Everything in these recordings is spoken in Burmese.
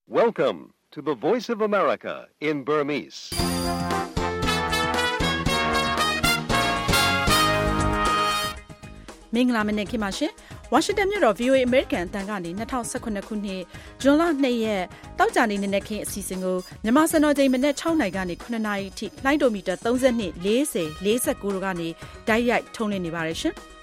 Welcome to the Voice of America in Burmese. ။မင်္ဂလာမနေ့ခင်ပါရှင်။ Washington မြို့တော် VOA American အတန်ကနေ2019ခုနှစ်ဇွန်လ2ရက်တောက်ကြနေနေ့ခင်းအစီအစဉ်ကိုမြန်မာစံတော်ချိန်မနေ့6နိုင်ကနေ9နာရီအထိလိုင်းဒိုမီတာ32 40 49တို့ကနေတိုက်ရိုက်ထုံးလင်းနေပါတယ်ရှင်။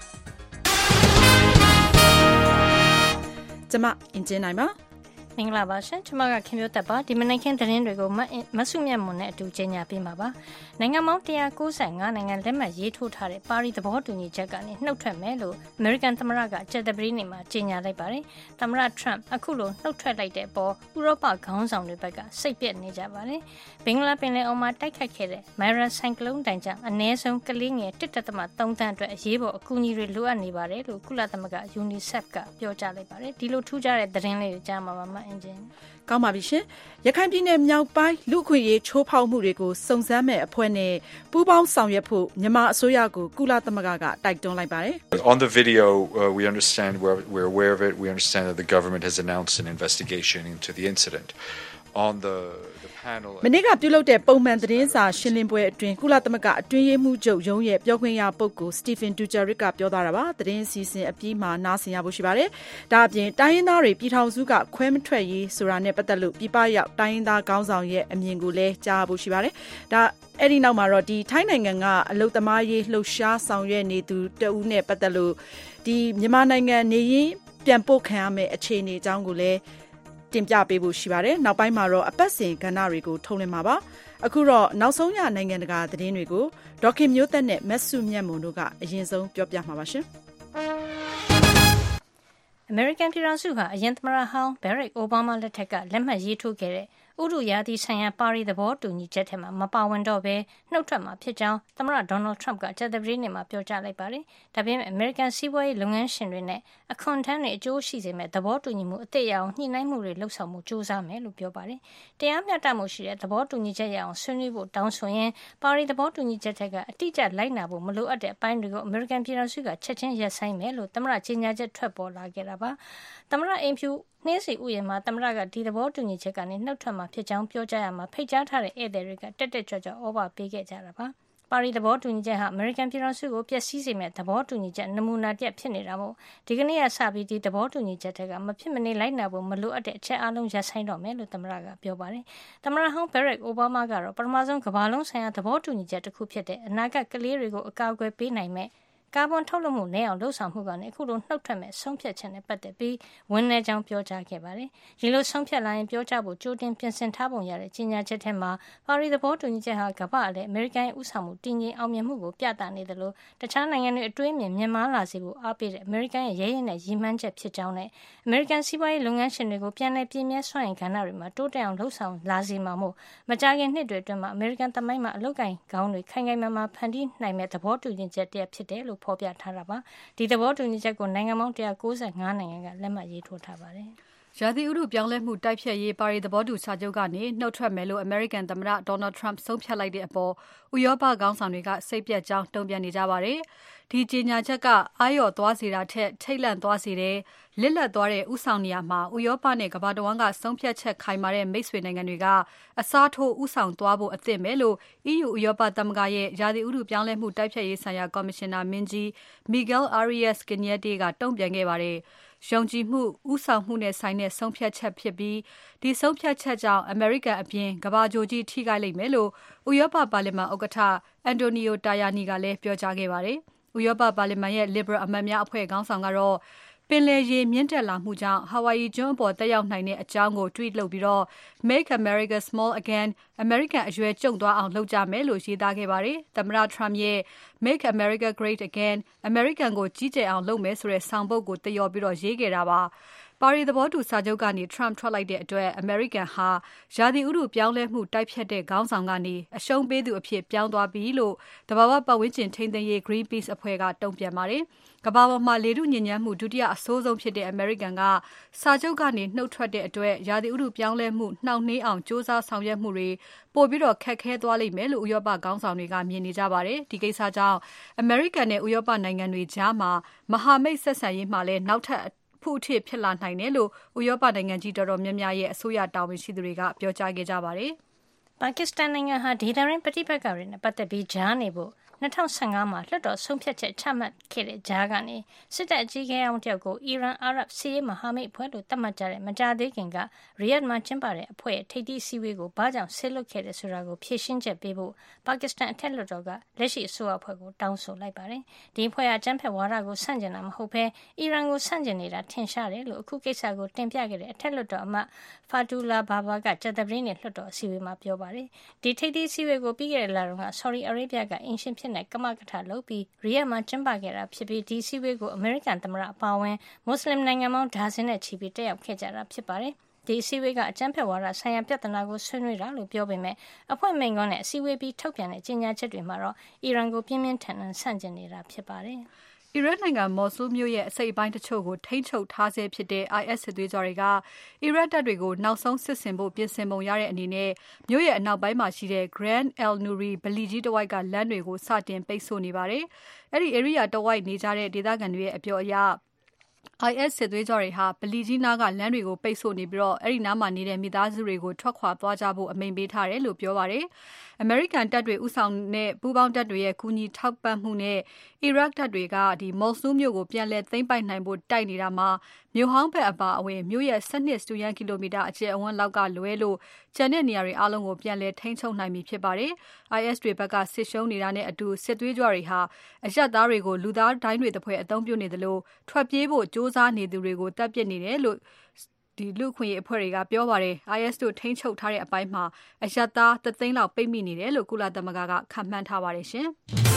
ကျွန်မအင်ဂျင်နိုင်ပါမင်္ဂလာပါရှင်ကျွန်မကခင်မျိုးသက်ပါဒီမနေ့ခင်းသတင်းတွေကိုမဆုမြတ်မွန်နဲ့အတူကြေညာပေးမှာပါနိုင်ငံပေါင်း195နိုင်ငံလက်မှတ်ရေးထိုးထားတဲ့ပါရီသဘောတူညီချက်ကနေနှုတ်ထွက်မယ်လို့အမေရိကန်သမ္မတကကြေညာပေးနေမှာကြေညာလိုက်ပါတယ်သမ္မတထရန့်အခုလိုနှုတ်ထွက်လိုက်တဲ့အပေါ်ဥရောပခေါင်းဆောင်တွေဘက်ကစိတ်ပြက်နေကြပါတယ်ဘင်္ဂလားပင်လယ်အော်မှာတိုက်ခတ်ခဲ့တဲ့မိုင်ရာဆိုင်ကလုန်းတိုင်ကြောင့်အနည်းဆုံးကလေးငယ် 1.3 သန်းအတွက်အရေးပေါ်အကူအညီတွေလိုအပ်နေပါတယ်လို့ကုလသမဂ္ဂ UNICEF ကပြောကြားလိုက်ပါတယ်ဒီလိုထူးခြားတဲ့သတင်းလေးကိုကြားမှာပါကောင်းပါပြီရှင်ရခိုင်ပြည်နယ်မြောက်ပိုင်းလူခွင့်ရေးချိုးဖောက်မှုတွေကိုစုံစမ်းမဲ့အဖွဲ့နဲ့ပူးပေါင်းဆောင်ရွက်ဖို့မြန်မာအစိုးရကိုကုလသမဂ္ဂကတိုက်တွန်းလိုက်ပါတယ် On the video we understand we're aware of it we understand that the government has announced an investigation into the incident on the panel မနေ့ကပြုလုပ်တဲ့ပုံမှန်သတင်းစာရှင်းလင်းပွဲအတွင်းကုလသမဂ္ဂအတွင်းရေးမှူးချုပ်ရုံးရဲ့ပြောခွင့်ရပုဂ္ဂိုလ် Stephen Dujarric ကပြောသွားတာပါသတင်းစီစဉ်အပြီးမှာနားဆင်ရဖို့ရှိပါတယ်ဒါအပြင်တိုင်းရင်းသားတွေပြည်ထောင်စုကခွဲမထွက်ရေးဆိုတာနဲ့ပတ်သက်လို့ပြပရောက်တိုင်းရင်းသားခေါင်းဆောင်ရဲ့အမြင်ကိုလည်းကြားဖို့ရှိပါတယ်ဒါအဲ့ဒီနောက်မှာတော့ဒီထိုင်းနိုင်ငံကအလုသမားရေးလှုပ်ရှားဆောင်ရွက်နေသူတဦးနဲ့ပတ်သက်လို့ဒီမြန်မာနိုင်ငံနေရင်ပြန်ပို့ခံရမယ့်အခြေအနေအကြောင်းကိုလည်းတင်ပြပေးဖို့ရှိပါတယ်။နောက်ပိုင်းမှာတော့အပတ်စဉ်ကဏ္ဍတွေကိုထုတ်လွှင့်မှာပါ။အခုတော့နောက်ဆုံးရနိုင်ငံတကာသတင်းတွေကိုဒေါခင်မျိုးသက်နဲ့မက်ဆုမြတ်မွန်တို့ကအရင်ဆုံးပြောပြမှာပါရှင်။ American ပြည်ထောင်စုဟာအရင်သမ္မတဟောင်း Barack Obama လက်ထက်ကလက်မှတ်ရေးထိုးခဲ့တဲ့ဥတုရာသီဆိုင်ရာပါရီသဘောတူညီချက်ထဲမှာမပါဝင်တော့ဘဲနှုတ်ထွက်မှာဖြစ်ကြောင်းသမ္မတ Donald Trump ကကြာသပတေးနေ့မှာပြောကြားလိုက်ပါတယ်။ဒါပေမဲ့ American စီးပွားရေးလုပ်ငန်းရှင်တွေနဲ့အခွန်ထမ်းတွေအကျိုးရှိစေမဲ့သဘောတူညီမှုအသစ်ရအောင်ညှိနှိုင်းမှုတွေလှုပ်ဆောင်မှုစ조사မယ်လို့ပြောပါတယ်။တရားမျှတမှုရှိတဲ့သဘောတူညီချက်ရအောင်ဆွေးနွေးဖို့တောင်းဆိုရင်ပါရီသဘောတူညီချက်ထက်ကအတိအကျလိုက်နာဖို့မလိုအပ်တဲ့အပိုင်းတွေကို American ပြည်ထောင်စုကချက်ချင်းရပ်ဆိုင်းမယ်လို့သမ္မတကြေညာချက်ထွက်ပေါ်လာခဲ့တာပါ။သမ္မတအိမ်ဖြူနှင်းစီဥယျာဉ်မှာသမ္မတကဒီသဘောတူညီချက်ကနေနှုတ်ထွက်မှာဖြစ်ကြောင်းပြောကြားရမှာဖိတ်ကြားထားတဲ့ဧည့်သည်တွေကတက်တက်ကြွကြွဩဘာပေးခဲ့ကြတာပါပါရီသဘောတူညီချက်ဟာ American ပြည်ထောင်စုကိုပျက်စီးစေမဲ့သဘောတူညီချက်နမူနာတစ်ဖြစ်နေတာမို့ဒီကနေ့ကစပြီးဒီသဘောတူညီချက်တွေကမဖြစ်မနေလိုက်နာဖို့မလိုအပ်တဲ့အချက်အလုံးရပ်ဆိုင်းတော့မယ်လို့သမ္မတကပြောပါတယ်သမ္မတဟောင်း Barack Obama ကတော့ပထမဆုံးကမ္ဘာလုံးဆိုင်ရာသဘောတူညီချက်တစ်ခုဖြစ်တဲ့အနာဂတ်ကလေးတွေကိုအကာအကွယ်ပေးနိုင်မဲ့ကာဗွန်ထုတ်လွှတ်မှုနည်းအောင်လှုံ့ဆော်မှုကနေအခုလိုနှုတ်ထွက်မဲ့ဆုံးဖြတ်ချက်နဲ့ပတ်သက်ပြီးဝန်내ကြောင်းပြောကြားခဲ့ပါတယ်။ဒီလိုဆုံးဖြတ်လာရင်ပြောကြားဖို့ကြိုတင်ပြင်ဆင်ထားပုံရတဲ့ကြေညာချက်ထဲမှာပါရီသဘောတူညီချက်ဟာကမ္ဘာ့အလဲအမေရိကန်ရဲ့ဥဆောင်မှုတည်ငြိမ်အောင်မြင်မှုကိုပြသနေတယ်လို့တခြားနိုင်ငံတွေအတွေးအမြင်မြင့်မားလာစေဖို့အားပေးတဲ့အမေရိကန်ရဲ့ရဲရဲနဲ့ရည်မှန်းချက်ဖြစ်ကြောင်းနဲ့အမေရိကန်စီးပွားရေးလုပ်ငန်းရှင်တွေကိုပြန်လည်ပြင်မြဲစွမ်းအင်ကဏ္ဍတွေမှာတိုးတက်အောင်လှုံ့ဆော်လာစေမှာမို့မကြာခင်နှစ်တွေအတွင်းမှာအမေရိကန်သမိုင်းမှာအလုပ်ကိုင်ခေါင်းတွေခိုင်ခိုင်မာမာဖန်တီးနိုင်မဲ့သဘောတူညီချက်တစ်ဖြစ်တယ်လို့ဖော်ပြထားတာပါဒီသဘောတူညီချက်ကိုနိုင်ငံပေါင်း195နိုင်ငံကလက်မှတ်ရေးထိုးထားပါတယ်ရာသီဥတုပြောင်းလဲမှုတိုက်ဖျက်ရေးပါရီသဘောတူစာချုပ်ကနေနှုတ်ထွက်မယ်လို့ American သမ္မတ Donald Trump ဆုံးဖြတ်လိုက်တဲ့အပေါ်ဥရောပခေါင်းဆောင်တွေကစိတ်ပြတ်ကြောင်းတုံ့ပြန်နေကြပါတယ်။ဒီကြေညာချက်ကအာရုံသွားစေတာထက်ထိတ်လန့်သွားစေတယ်လစ်လပ်သွားတဲ့ဥဆောင်နေရာမှာဥရောပနဲ့ကမ္ဘာတဝန်းကဆုံးဖြတ်ချက်ခိုင်မာတဲ့မိတ်ဆွေနိုင်ငံတွေကအစားထိုးဥဆောင်သွားဖို့အသင့်ပဲလို့ EU ဥရောပသမဂ္ဂရဲ့ရာသီဥတုပြောင်းလဲမှုတိုက်ဖျက်ရေးဆိုင်ရာကော်မရှင်နာမင်းကြီး Miguel Arias Cañete ကတုံ့ပြန်ခဲ့ပါတယ်။ယုံကြည်မှုဥဆောင်မှုနဲ့ဆိုင်တဲ့ဆုံးဖြတ်ချက်ဖြစ်ပြီးဒီဆုံးဖြတ်ချက်ကြောင့် American အပြင်ကမ္ဘာကြိုကြီးထိခိုက်လိမ့်မယ်လို့ဥရောပပါလီမန်ဥက္ကဋ္ဌ Antonio Tajani ကလည်းပြောကြားခဲ့ပါတယ်။ဥရောပပါလီမန်ရဲ့ Liberal အမတ်များအဖွဲ့ခေါင်းဆောင်ကတော့ပင်လယ်ရေမြင့်တက်လာမှုကြောင့် Hawaii ကျွန်းအပေါ်တက်ရောက်နိုင်တဲ့အကြောင်းကို tweet လုပ်ပြီး Make America Small Again American အရွယ်ကျုံသွားအောင်လုပ်ကြမယ်လို့ရေးသားခဲ့ပါတယ်။သမ္မတ Trump ရဲ့ Make America Great Again American ကိုကြီးကျယ်အောင်လုပ်မယ်ဆိုတဲ့ဆောင်ပုဒ်ကိုတယော်ပြီးရေးခဲ့တာပါ။ပါရီသဘောတူစာချုပ်ကနေ Trump ထွက်လိုက်တဲ့အတွက် American ဟာရာသီဥတုပြောင်းလဲမှုတိုက်ဖျက်တဲ့ခေါင်းဆောင်ကနေအရှုံးပေးသူအဖြစ်ပြောင်းသွားပြီလို့တဘာဝပတ်ဝန်းကျင်ထိန်းသိမ်းရေး Greenpeace အဖွဲ့ကတုံ့ပြန်ပါတယ်။ကမ္ဘာပေါ်မှာလေထုညစ်ညမ်းမှုဒုတိယအဆိုးဆုံးဖြစ်တဲ့ American ကစာချုပ်ကနေနှုတ်ထွက်တဲ့အတွက်ရာသီဥတုပြောင်းလဲမှုနှောင့်နှေးအောင်စ조사ဆောင်ရွက်မှုတွေပိုပြီးခက်ခဲသွားလိမ့်မယ်လို့ဥရောပခေါင်းဆောင်တွေကမြင်နေကြပါတယ်။ဒီကိစ္စကြောင့် American နဲ့ဥရောပနိုင်ငံတွေကြားမှာမဟာမိတ်ဆက်ဆံရေးမှာလည်းနောက်ထပ်ဖုအထစ်ဖြစ်လာနိုင်တယ်လို့ဥရောပနိုင်ငံကြီးတော်တော်များများရဲ့အစိုးရတာဝန်ရှိသူတွေကပြောကြားခဲ့ကြပါတယ်။ပါကစ္စတန်နိုင်ငံဟာဒေသတွင်းပဋိပက္ခတွေနဲ့ပတ်သက်ပြီးကြားနေဖို့2015မှာလွှတ်တော်ဆုံးဖြတ်ချက်ချမှတ်ခဲ့တဲ့ကြားကနေစစ်တပ်အကြီးအကဲအောင်တယောက်ကိုအီရန်အာရပ်စစ်ရေးမဟာမိတ်အဖွဲ့လို့သတ်မှတ်ကြတဲ့မကြာသေးခင်ကရီယက်မှာကျင်းပတဲ့အဖွဲ့ရဲ့ထိပ်သီးအစည်းအဝေးကိုဘာကြောင့်ဆစ်လွတ်ခဲ့တယ်ဆိုတာကိုဖြေရှင်းချက်ပေးဖို့ပါကစ္စတန်အထက်လွှတ်တော်ကလက်ရှိအစိုးရအဖွဲ့ကိုတောင်းဆိုလိုက်ပါတယ်။ဒီအဖွဲ့အကြမ်းဖက်ဝါဒကိုဆန့်ကျင်တာမဟုတ်ဘဲအီရန်ကိုဆန့်ကျင်နေတာထင်ရှားတယ်လို့အခုကိစ္စကိုတင်ပြခဲ့တဲ့အထက်လွှတ်တော်အမတ်ဖာတူလာဘာဘာကကြာသပတေးနေ့လွှတ်တော်အစည်းအဝေးမှာပြောပါတယ်။ဒီထိပ်သီးအစည်းအဝေးကိုပြီးခဲ့တဲ့လတုန်းကဆော်ဒီအာရေဗျကအင်ရှင်ဖြစ်တဲ့ကမကထလုပ်ပြီးရီယက်မှာကျင်းပခဲ့တာဖြစ်ပြီးဒီစည်းဝေးကိုအမေရိကန်သမ္မတအပါအဝင်မွတ်စလင်နိုင်ငံပေါင်းဒါဇင်နဲ့ချီပြီးတက်ရောက်ခဲ့ကြတာဖြစ်ပါတယ်။ဒီအစည်းအဝေးကအကြမ်းဖက်ဝါဒဆိုင်ရာပြဿနာကိုဆွေးနွေးတာလို့ပြောပေမဲ့အဖွဲ့မိန့်ခွန်းနဲ့အစည်းအဝေးပြီးထုတ်ပြန်တဲ့ကြေညာချက်တွေမှာတော့အီရန်ကိုပြင်းပြင်းထန်ထန်ဆန့်ကျင်နေတာဖြစ်ပါတယ်။အီရတ်နိုင်ငံမော်ဆူးမြို့ရဲ့အစိပ်ပိုင်းတချို့ကိုထိန်းချုပ်ထားဆဲဖြစ်တဲ့ IS စစ်သွေးကြွတွေကအီရတ်တပ်တွေကိုနောက်ဆုံးစစ်ဆင်ဖို့ပြင်ဆင်ပုံရတဲ့အနေနဲ့မြို့ရဲ့အနောက်ပိုင်းမှာရှိတဲ့ Grand Al Nuri ဗလီကြီးတစ်ဝိုက်ကလမ်းတွေကိုစတင်ပိတ်ဆို့နေပါတယ်။အဲ့ဒီ area တစ်ဝိုက်နေကြတဲ့ဒေသခံတွေရဲ့အပြောအရIS စစ်သွေးကြွတွေဟာဗလီကြီးနားကလမ်းတွေကိုပိတ်ဆို့နေပြီးအဲ့ဒီနားမှာနေတဲ့မိသားစုတွေကိုထွက်ခွာသွားကြဖို့အမိန့်ပေးထားတယ်လို့ပြောပါတယ်။ American တပ်တွေဥဆောင်တဲ့ပူးပေါင်းတပ်တွေရဲ့ကူညီထောက်ပံ့မှုနဲ့ Iraq တပ်တွေကမော်ဆူးမြို့ကိုပြန်လည်သိမ်းပိုက်နိုင်ဖို့တိုက်နေတာမှာမြို့ဟောင်းဘက်အပါအဝင်မြို့ရဲ့12စတုရန်းကီလိုမီတာအကျယ်အဝန်းလောက်ကလွဲလို့ကျန်တဲ့နေရာတွေအားလုံးကိုပြန်လည်ထိန်းချုပ်နိုင်ပြီဖြစ်ပါတယ်။ IS တွေဘက်ကစစ်ရှုံးနေတာနဲ့အတူစစ်သွေးကြွတွေဟာအရပ်သားတွေကိုလူသားတိုင်းတွေတဖွဲအသုံးပြုနေသလိုထွက်ပြေးဖို့စ조사နေသူတွေကိုတပ်ပစ်နေတယ်လို့လူ့အခွင့်အရေးအဖွဲ့တွေကပြောပါတယ်။ IS တို့ထိန်းချုပ်ထားတဲ့အပိုင်းမှာအရပ်သား3သိန်းလောက်ပိတ်မိနေတယ်လို့ကုလသမဂ္ဂကခန့်မှန်းထားပါတယ်ရှင်။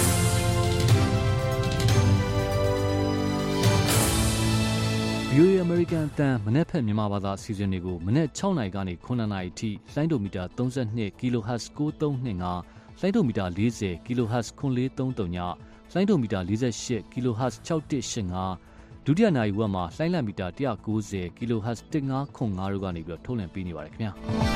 VOA American အတန်းမနေ့ဖက်မြန်မာဘာသာအစီအစဉ်တွေကိုမနေ့6နာရီကနေ9နာရီအထိလိုင်းဒိုမီတာ32 kHz 9325လိုင်းဒိုမီတာ40 kHz 9433ညလိုင်းဒိုမီတာ48 kHz 6185ဒုတိယနာရီဝက်မှာလိုင်းလံမီတာ190 kHz 1505တို့ကနေပြီးတော့ထုတ်လွှင့်ပေးနေပါတယ်ခင်ဗျာ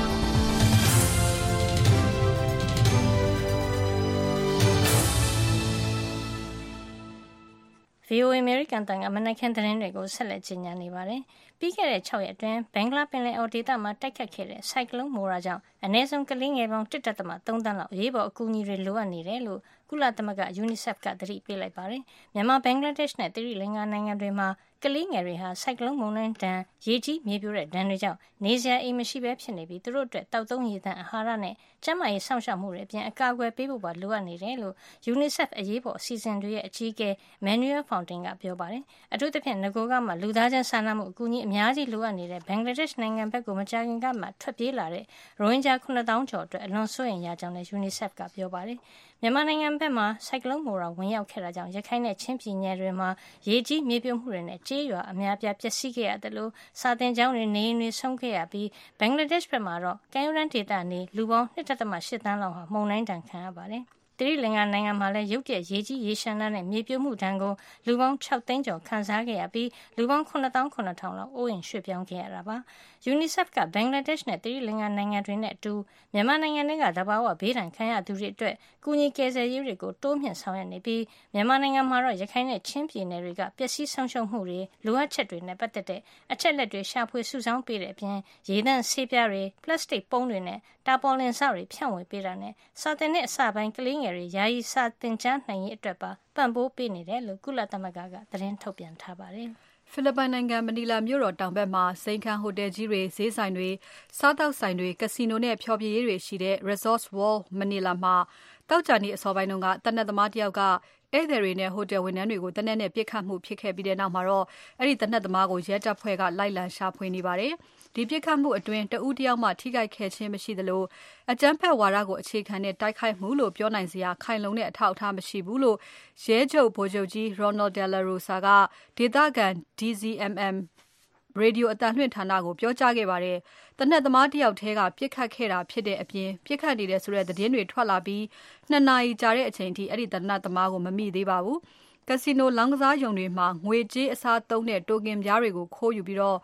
VOA American တန်ကမနက်ခင်းသတင်းတွေကိုဆက်လက်ကြီးညာနေပါတယ်။ပြီးခဲ့တဲ့6ရက်အတွင်းဘင်္ဂလားပင်လယ်အော်ဒေသမှာတိုက်ခတ်ခဲ့တဲ့ဆိုင်ကလုန်းမိုရာကြောင့်အနည်းဆုံးကလေးငယ်ပေါင်း 1.3 သန်းလောက်အရေးပေါ်အကူအညီတွေလိုအပ်နေတယ်လို့ကုလသမဂ္ဂ UNICEF ကသတိပေးလိုက်ပါတယ်။မြန်မာဘင်္ဂလားဒေ့ရှ်နဲ့သီရိလင်္ကာနိုင်ငံတွေမှာကလေးငယ်တွေဟာဆိုင်ကလုန်းမုန်တိုင်းဒဏ်ရေကြီးမြေပြိုတဲ့ဒဏ်တွေကြောင့်နေစရာအိမ်မရှိဘဲဖြစ်နေပြီးသူတို့အတွက်တောက်သုံးရေသန့်အာဟာရနဲ့ကျန်းမာရေးစောင့်ရှောက်မှုတွေအပြင်အကာအကွယ်ပေးဖို့ပါလိုအပ်နေတယ်လို့ UNICEF အရေးပေါ်အစီအစဉ်တွေရဲ့အကြီးအကဲ Manuel Fountain ကပြောပါတယ်။အထူးသဖြင့်ငကိုကမှလူသားချင်းစာနာမှုအကူအညီအများကြီးလိုအပ်နေတဲ့ဘင်္ဂလားဒေ့ရှ်နိုင်ငံဘက်ကိုမကြာခင်ကမှထွက်ပြေးလာတဲ့ရိုဟင်ဂျာ 9,000 ကျော်အတွက်အလွန်စိုးရိမ်ရကြောင်းလည်း UNICEF ကပြောပါတယ်။မြန်မာနိုင်ငံဘက်မှာဆိုင်ကလုန်းမိုရာဝင်ရောက်ခဲ့တာကြောင့်ရခိုင်နဲ့ချင်းပြည်နယ်တွေမှာရေကြီးမြေပြိုမှုတွေနဲ့ကြေးရွာအများပြားပျက်စီးခဲ့ရတယ်လို့စာသင်ကျောင်းတွေနေအိမ်တွေဆုံးခဲ့ရပြီးဘင်္ဂလားဒေ့ရှ်ဘက်မှာတော့ကမ်းရိုးတန်းဒေသနေလူပေါင်း 2.8 သန်းလောက်ဟာမုန်တိုင်းဒဏ်ခံရပါတယ်။သီရိလင်္ကာနိုင်ငံမှာလည်းရုတ်တရက်ရေကြီးရေရှမ်းတဲ့မြေပြိုမှုဒဏ်ကိုလူပေါင်း6သိန်းကျော်ခံစားခဲ့ရပြီးလူပေါင်း 9,900 လောက်အိုးအိမ်ရွှေ့ပြောင်းခဲ့ရတာပါ။ UNICEF ကဘင်္ဂလားဒေ့ရှ်နဲ့သီရိလင်္ကာနိုင်ငံတွေနဲ့အတူမြန်မာနိုင်ငံတွေကသဘာဝဘေးဒဏ်ခံရသူတွေအတွက်ကူညီကယ်ဆယ်ရေးတွေကိုတိုးမြှင့်ဆောင်ရွက်နေပြီးမြန်မာနိုင်ငံမှာတော့ရခိုင်နဲ့ချင်းပြည်နယ်တွေကပျက်စီးဆုံးရှုံးမှုတွေလိုအပ်ချက်တွေနဲ့ပတ်သက်တဲ့အချက်လက်တွေရှာဖွေစုဆောင်းပေးတဲ့အပြင်ရေသန့်ဆေးပြားတွေပလတ်စတစ်ပုံးတွေနဲ့တာပေါ်လင်စတွေဖြန့်ဝေပေးတာနဲ့စာသင်တဲ့အစပိုင်းကလေးငယ်တွေယာယီစာသင်ကြားနိုင်ရေးအတွက်ပါပံ့ပိုးပေးနေတယ်လို့ကုလသမဂ္ဂကသတင်းထုတ်ပြန်ထားပါတယ်။ဖိလစ်ပိုင်နိုင်ငံမနီလာမြို့တော်တောင်ဘက်မှာစိန်ခံဟိုတယ်ကြီးတွေဈေးဆိုင်တွေစားတောက်ဆိုင်တွေကစီနိုနဲ့ဖျော်ဖြေရေးတွေရှိတဲ့ Resorts World Manila မှာတောက်ကြနေအစောပိုင်းတုန်းကတနက်သမားတယောက်ကဧည့်သည်တွေနဲ့ဟိုတယ်ဝန်ထမ်းတွေကိုတနက်နဲ့ပြစ်ခတ်မှုဖြစ်ခဲ့ပြီးတဲ့နောက်မှာတော့အဲ့ဒီတနက်သမားကိုရဲတပ်ဖွဲ့ကလိုက်လံရှာဖွေနေပါတယ်။ဒီပြစ်ခတ်မှုအတွင်းတဦးတယောက်မှထိခိုက်ခဲ့ခြင်းမရှိသလိုအကြမ်းဖက်ဝါဒကိုအခြေခံတဲ့တိုက်ခိုက်မှုလို့ပြောနိုင်စရာခိုင်လုံတဲ့အထောက်အထားမရှိဘူးလို့ရဲချုပ်ဗိုလ်ချုပ်ကြီး Ronald De La Rosa ကဒေသခံ DZMM ရေဒီယိုအသံလွှင့်ဌာနကိုပြောကြားခဲ့ပါတယ်။တနက်သမားတယောက်ထဲကပြစ်ခတ်ခဲ့တာဖြစ်တဲ့အပြင်ပြစ်ခတ်နေတဲ့ဆိုတဲ့သတင်းတွေထွက်လာပြီး2 နာရီကြာတဲ့အချိန်ထိအဲ့ဒီတနက်သမားကိုမမိသေးပါဘူး။ကက်စီနိုလောင်းကစားရုံတွေမှာငွေကြေးအစားသုံးတဲ့တိုကင်ပြားတွေကိုခိုးယူပြီး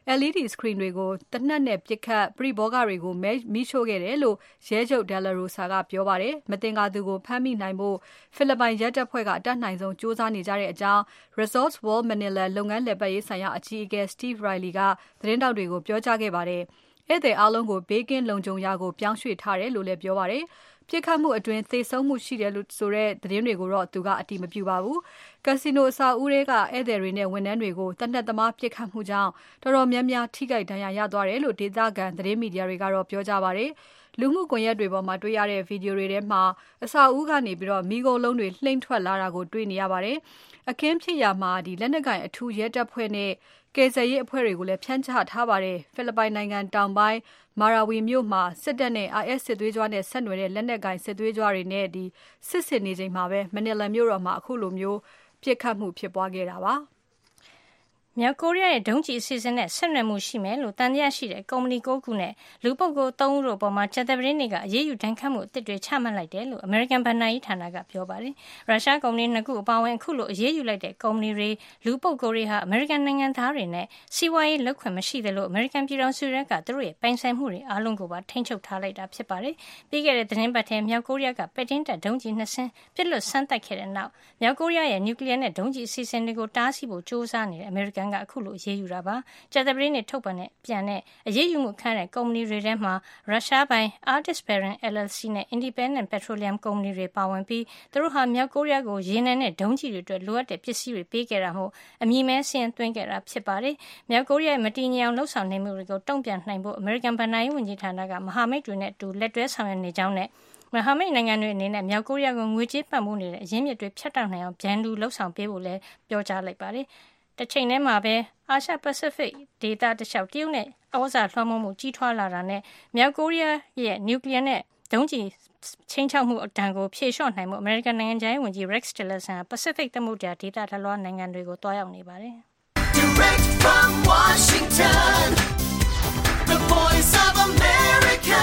LED screen တွေကိုတနက်နဲ့ပစ်ခတ်ပရိဘောဂတွေကိုမိရှို့ခဲ့တယ်လို့ရဲချုပ် De La Rosa ကပြောပါတယ်။မသင်္ကာသူကိုဖမ်းမိနိုင်ဖို့ဖိလစ်ပိုင်ရဲတပ်ဖွဲ့ကအတတ်နိုင်ဆုံးကြိုးစားနေကြတဲ့အကြောင်း Resorts World Manila လုပ်ငန်းလည်ပတ်ရေးဆိုင်ရာအကြီးအကဲ Steve Riley ကသတင်းတောက်တွေကိုပြောကြားခဲ့ပါတယ်။ဧည့်သည်အားလုံးကိုဘေးကင်းလုံခြုံရာကိုပြောင်းရွှေ့ထားတယ်လို့လည်းပြောပါတယ်။ပြစ်ခတ်မှုအတွင်းသေဆုံးမှုရှိတယ်လို့ဆိုတဲ့သတင်းတွေကိုတော့သူကအတည်မပြုပါဘူး။ကက်စီနိုအဆောက်အဦတွေကဧည့်သည်တွေနဲ့ဝန်ထမ်းတွေကိုတနက်သမားပြစ်ခတ်မှုကြောင့်တော်တော်များများထိခိုက်ဒဏ်ရာရသွားတယ်လို့ဒေသခံသတင်းမီဒီယာတွေကတော့ပြောကြပါတယ်။လူမှုကွန်ရက်တွေပေါ်မှာတွေ့ရတဲ့ဗီဒီယိုတွေထဲမှာအဆောက်အဦကနေမီးခိုးလုံးတွေလှိမ့်ထွက်လာတာကိုတွေ့နေရပါတယ်။အခင်းဖြစ်ရာမှာလက်နက်ကိုင်အထူးရဲတပ်ဖွဲ့နဲ့ကယ်ဆယ်ရေးအဖွဲ့တွေကိုလည်းဖြန့်ချထားပါတယ်။ဖိလစ်ပိုင်နိုင်ငံတောင်ပိုင်းMarawi မြို့မှာစစ်တပ်နဲ့ IS စစ်သွေးကြွနဲ့ဆက်နွယ်တဲ့လက်နက်ကိုင်စစ်သွေးကြွတွေနဲ့စစ်ဆင်နေချိန်မှာပဲမနီလာမြို့တော်မှာအခုလိုမျိုးပြစ်ခတ်မှုဖြစ်ပွားခဲ့တာပါ။မြောက်ကိုရီးယားရဲ့ဒုံးကျည်အစီအစဉ်နဲ့ဆက်နွယ်မှုရှိမယ်လို့တန်တရားရှိတဲ့ကုမ္ပဏီ9ခုနဲ့လူပုဂ္ဂိုလ်3ဦးတို့ပေါ်မှာကြာသပတေးနေ့ကအရေးယူဒဏ်ခတ်မှုအသစ်တွေချမှတ်လိုက်တယ်လို့ American ဘဏ္ဍာရေးဌာနကပြောပါတယ်။ရုရှားကုမ္ပဏီ2ခုအပါအဝင်အခုလိုအရေးယူလိုက်တဲ့ကုမ္ပဏီတွေလူပုဂ္ဂိုလ်တွေဟာ American နိုင်ငံသားတွေနဲ့စီးပွားရေးလုပ်ခွင့်မရှိတယ်လို့ American ပြည်ထောင်စုကသူတို့ရဲ့ပိုင်ဆိုင်မှုတွေအားလုံးကိုပါထိန်းချုပ်ထားလိုက်တာဖြစ်ပါတယ်။ပြီးခဲ့တဲ့သတင်းပတ်ထဲမြောက်ကိုရီးယားကပဲ့တင်းတပ်ဒုံးကျည်2စင်းပစ်လွတ်စမ်းသပ်ခဲ့တဲ့နောက်မြောက်ကိုရီးယားရဲ့နျူကလ িয়ার နဲ့ဒုံးကျည်အစီအစဉ်တွေကိုတားဆီးဖို့ကြိုးစားနေတဲ့ American ကအခုလိုအရေးယူတာပါကြာသပတေးနေ့ထုတ်ပြန်တဲ့အရေးယူမှုခံတဲ့ကုမ္ပဏီတွေထဲမှာရုရှားပိုင် Artis Baran LLC နဲ့ Independent Petroleum ကုမ္ပဏီတွေပါဝင်ပြီးသူတို့ဟာမြောက်ကိုရီးယားကိုရေနံနဲ့ဒုံးကျည်တွေအတွက်လိုအပ်တဲ့ပစ္စည်းတွေပေးခဲ့တာမို့အမည်မဲစာရင်းသွင်းခဲ့တာဖြစ်ပါတယ်။မြောက်ကိုရီးယားမတည်ငြိမ်အောင်လှုပ်ဆောင်နေမှုတွေကိုတုံ့ပြန်နိုင်ဖို့ American ဘဏ္ဍာရေးဝန်ကြီးဌာနကမဟာမိတ်တွေနဲ့အတူလက်တွဲဆောင်ရွက်နေကြောင်းနဲ့မဟာမိတ်နိုင်ငံတွေအနေနဲ့မြောက်ကိုရီးယားကိုငွေကြေးပံ့ပိုးနေတဲ့အရင်းမြစ်တွေဖြတ်တောက်နိုင်အောင်ဗျံလူလှုပ်ဆောင်ပေးဖို့လည်းပြောကြားလိုက်ပါတယ်။တချိန်ထဲမှာပဲအာရှပစိဖိတ်ဒေသတလျှောက်တရုတ်နဲ့ဩဇာလွှမ်းမိုးမှုကြီးထွားလာတာနဲ့မြောက်ကိုရီးယားရဲ့နျူကလ িয়ার နဲ့ဒုံးကျည်ချင်းချောက်မှုအတန်ကိုဖြေလျှော့နိုင်မှု American နိုင်ငံခြားရေးဝန်ကြီး Rex Tillerson ပစိဖိတ်သမုဒ္ဒရာဒေသတလွှားနိုင်ငံတွေကိုတွားရောက်နေပါတယ်။ Direct from Washington, the voice of America,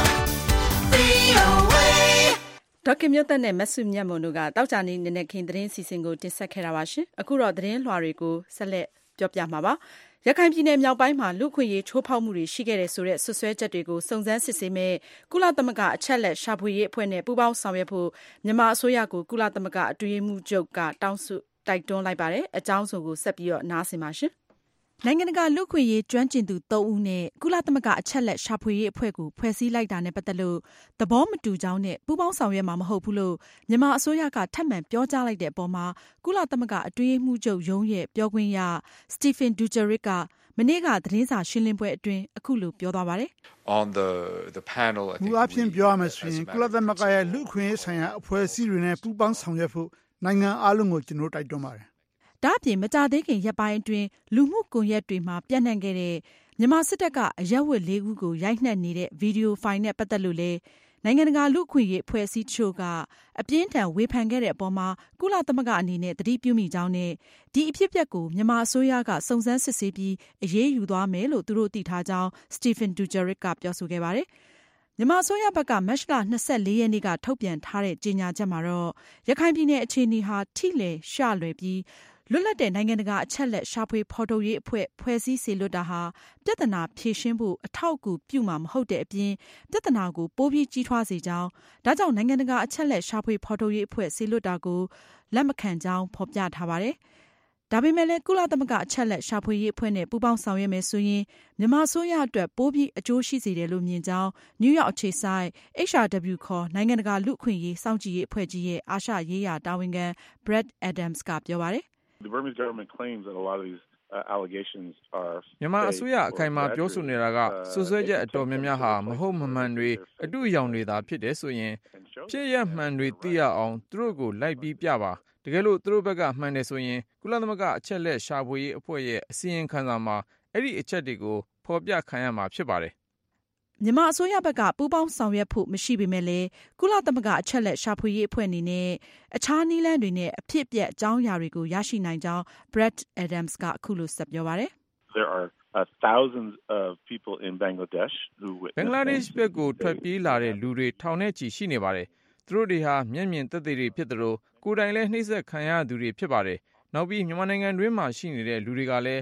VOA ဒေါက်ခင်မျိုးသက်နဲ့မဆုမြတ်မွန်တို့ကတောက်ကြနေနေခင်သတင်းစီစဉ်ကိုတင်ဆက်ခဲ့တာပါရှင်အခုတော့သတင်းလွှာတွေကိုဆက်လက်ပြောပြမှာပါရခိုင်ပြည်နယ်မြောက်ပိုင်းမှာလူခွင့်ရေးချိုးဖောက်မှုတွေရှိခဲ့တဲ့ဆိုတဲ့ဆွဆွဲချက်တွေကိုစုံစမ်းစစ်ဆေးမဲ့ကုလသမဂ္ဂအချက်လက်ရှာဖွေရေးအဖွဲ့နဲ့ပူးပေါင်းဆောင်ရွက်ဖို့မြန်မာအစိုးရကိုကုလသမဂ္ဂအတွင်းရေးမှူးချုပ်ကတောင်းဆိုတိုက်တွန်းလိုက်ပါတယ်အကြောင်းစုံကိုဆက်ပြီးတော့နားဆင်ပါရှင်နိုင်ငံတကာလူခွင့်ရေးကျွမ်းကျင်သူ3ဦးနဲ့ကုလသမဂ္ဂအချက်လက်ရှာဖွေရေးအဖွဲ့ကိုဖွဲ့စည်းလိုက်တာနဲ့ပတ်သက်လို့သဘောမတူကြောင်းနဲ့ပူးပေါင်းဆောင်ရွက်မှာမဟုတ်ဘူးလို့မြန်မာအစိုးရကထပ်မံပြောကြားလိုက်တဲ့အပေါ်မှာကုလသမဂ္ဂအတွင်းရေးမှူးချုပ်ရုံးရဲ့ပြောခွင့်ရ Stephen Dujarric ကမနေ့ကသတင်းစာရှင်းလင်းပွဲအတွင်းအခုလိုပြောသွားပါတယ် On the panel I think မူအပြင်ပြောရမယ်ဆိုရင်ကုလသမဂ္ဂရဲ့လူခွင့်ရေးဆိုင်ရာအဖွဲ့အစည်းတွေနဲ့ပူးပေါင်းဆောင်ရွက်ဖို့နိုင်ငံအားလုံးကိုကျွန်တော်တိုက်တွန်းပါတယ်ဒါအပြင်မကြသေးခင်ရက်ပိုင်းအတွင်းလူမှုကွန်ရက်တွေမှာပြန့်နှံ့ခဲ့တဲ့မြန်မာစစ်တပ်ကအရပ်ဝတ်၄ဦးကိုရိုက်နှက်နေတဲ့ဗီဒီယိုဖိုင်နဲ့ပတ်သက်လို့လည်းနိုင်ငံတကာလူ့အခွင့်အရေးအဖွဲ့အစည်းတချို့ကအပြင်းထန်ဝေဖန်ခဲ့တဲ့အပေါ်မှာကုလသမဂ္ဂအနေနဲ့သတိပြုမိကြောင်းနဲ့ဒီအဖြစ်အပျက်ကိုမြန်မာအစိုးရကစုံစမ်းစစ်ဆေးပြီးအရေးယူသွားမယ်လို့သူတို့သိထားကြောင်း Stephen Dujarric ကပြောဆိုခဲ့ပါတယ်မြန်မာအစိုးရဘက်ကမတ်လ24ရက်နေ့ကထုတ်ပြန်ထားတဲ့ကြေညာချက်မှာတော့ရခိုင်ပြည်နယ်အခြေအနေဟာထိလည်ရှလွယ်ပြီးလွတ်လပ်တဲ့နိုင်ငံတကာအချက်လက်ရှာဖွေဖော်ထုတ်ရေးအဖွဲ့ဖွဲ့စည်းစေလွတ်တာဟာပြဿနာဖြေရှင်းဖို့အထောက်အကူပြုမှာမဟုတ်တဲ့အပြင်ပြဿနာကိုပိုပြီးကြီးထွားစေကြောင်းဒါကြောင့်နိုင်ငံတကာအချက်လက်ရှာဖွေဖော်ထုတ်ရေးအဖွဲ့စေလွတ်တာကိုလက်မခံကြောင်းဖော်ပြထားပါတယ်။ဒါပေမဲ့လည်းကုလသမဂ္ဂအချက်လက်ရှာဖွေရေးအဖွဲ့နဲ့ပူးပေါင်းဆောင်ရွက်မယ်ဆိုရင်မြန်မာအစိုးရအတွက်ပိုပြီးအကျိုးရှိစေတယ်လို့မြင်ကြောင်းနယူးယောက်အခြေစိုက် HRW ခေါ်နိုင်ငံတကာလူ့အခွင့်အရေးစောင့်ကြည့်ရေးအဖွဲ့ကြီးရဲ့အာရှရေးရာတာဝန်ခံ Brad Adams ကပြောပါတယ် The Burmese government claims that a lot of these allegations are မြန်မာအစိုးရအခိုင်အမာပြောဆိုနေတာကစွပ်စွဲချက်အတော်များများဟာမဟုတ်မမှန်တွေအတုအယောင်တွေသာဖြစ်တယ်ဆိုရင်ဖြစ်ရမှန်တွေသိရအောင်သူတို့ကိုလိုက်ပြီးပြပါတကယ်လို့သူတို့ဘက်ကမှန်တယ်ဆိုရင်ကုလသမဂ္ဂအချက်လက်ရှာဖွေရေးအဖွဲ့ရဲ့အစီရင်ခံစာမှာအဲ့ဒီအချက်တွေကိုဖော်ပြခံရမှာဖြစ်ပါတယ်မြန်မာအစိုးရဘက်ကပူးပေါင်းဆောင်ရွက်ဖို့မရှိပေမဲ့လည်းကုလသမဂ္ဂအချက်လက်ရှာဖွေရေးအဖွဲ့အနေနဲ့အခြားနည်းလမ်းတွေနဲ့အဖြစ်အပျက်အကြောင်းအရာတွေကိုရရှိနိုင်ကြောင်း Brad Adams ကအခုလိုဆက်ပြောပါတယ် There are thousands of people in Bangladesh who ဘင်္ဂလားဒေ့ရှ်ဘက်ကိုထွက်ပြေးလာတဲ့လူတွေထောင်နဲ့ချီရှိနေပါတယ်သူတို့တွေဟာမျက်မြင်သက်သေတွေဖြစ်သလိုကိုယ်တိုင်လည်းနှိပ်စက်ခံရသူတွေဖြစ်ပါတယ်နောက်ပြီးမြန်မာနိုင်ငံတွင်းမှာရှိနေတဲ့လူတွေကလည်း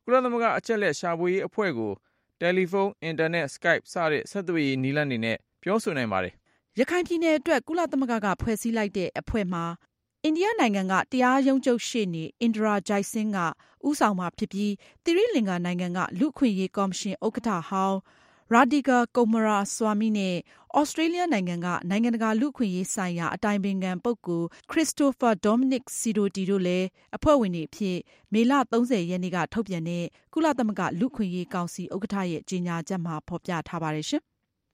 ကုလသမဂ္ဂအချက်လက်ရှာဖွေရေးအဖွဲ့ကိုတယ်လီဖုန်း၊အင်တာနက်၊စကိုက်စတဲ့ဆက်သွယ်ရေးနည်းလမ်းတွေနဲ့ပြောဆိုနိုင်ပါတယ်ရခိုင်ပြည်နယ်အတွက်ကုလသမဂ္ဂကဖွဲ့စည်းလိုက်တဲ့အဖွဲ့မှာအိန္ဒိယနိုင်ငံကတရားရုံးချုပ်ရှေ့နေအင်ဒရာဂျိုက်ဆင်းကဦးဆောင်မှာဖြစ်ပြီးသီရိလင်္ကာနိုင်ငံကလူ့အခွင့်အရေးကော်မရှင်ဥက္ကဋ္ဌဟောင်းရာဒီကာကိုမရာဆွာမီနဲ့ဩစတြေးလျနိုင်ငံကနိုင်ငံတကာလူ့အခွင့်အရေးဆိုင်ရာအတိုင်ပင်ခံပုဂ္ဂိုလ်ခရစ္စတိုဖာဒေါမနစ်စီဒိုတီတို့လည်းအဖွဲ့ဝင်တွေအဖြစ်မေလ 30 ရက်နေ့ကထုတ်ပြန်တဲ့ကုလသမဂ္ဂလူ့အခွင့်အရေးကောင်စီဥက္ကဋ္ဌရဲ့ကြေညာချက်မှာဖော်ပြထားပါတယ်ရှင်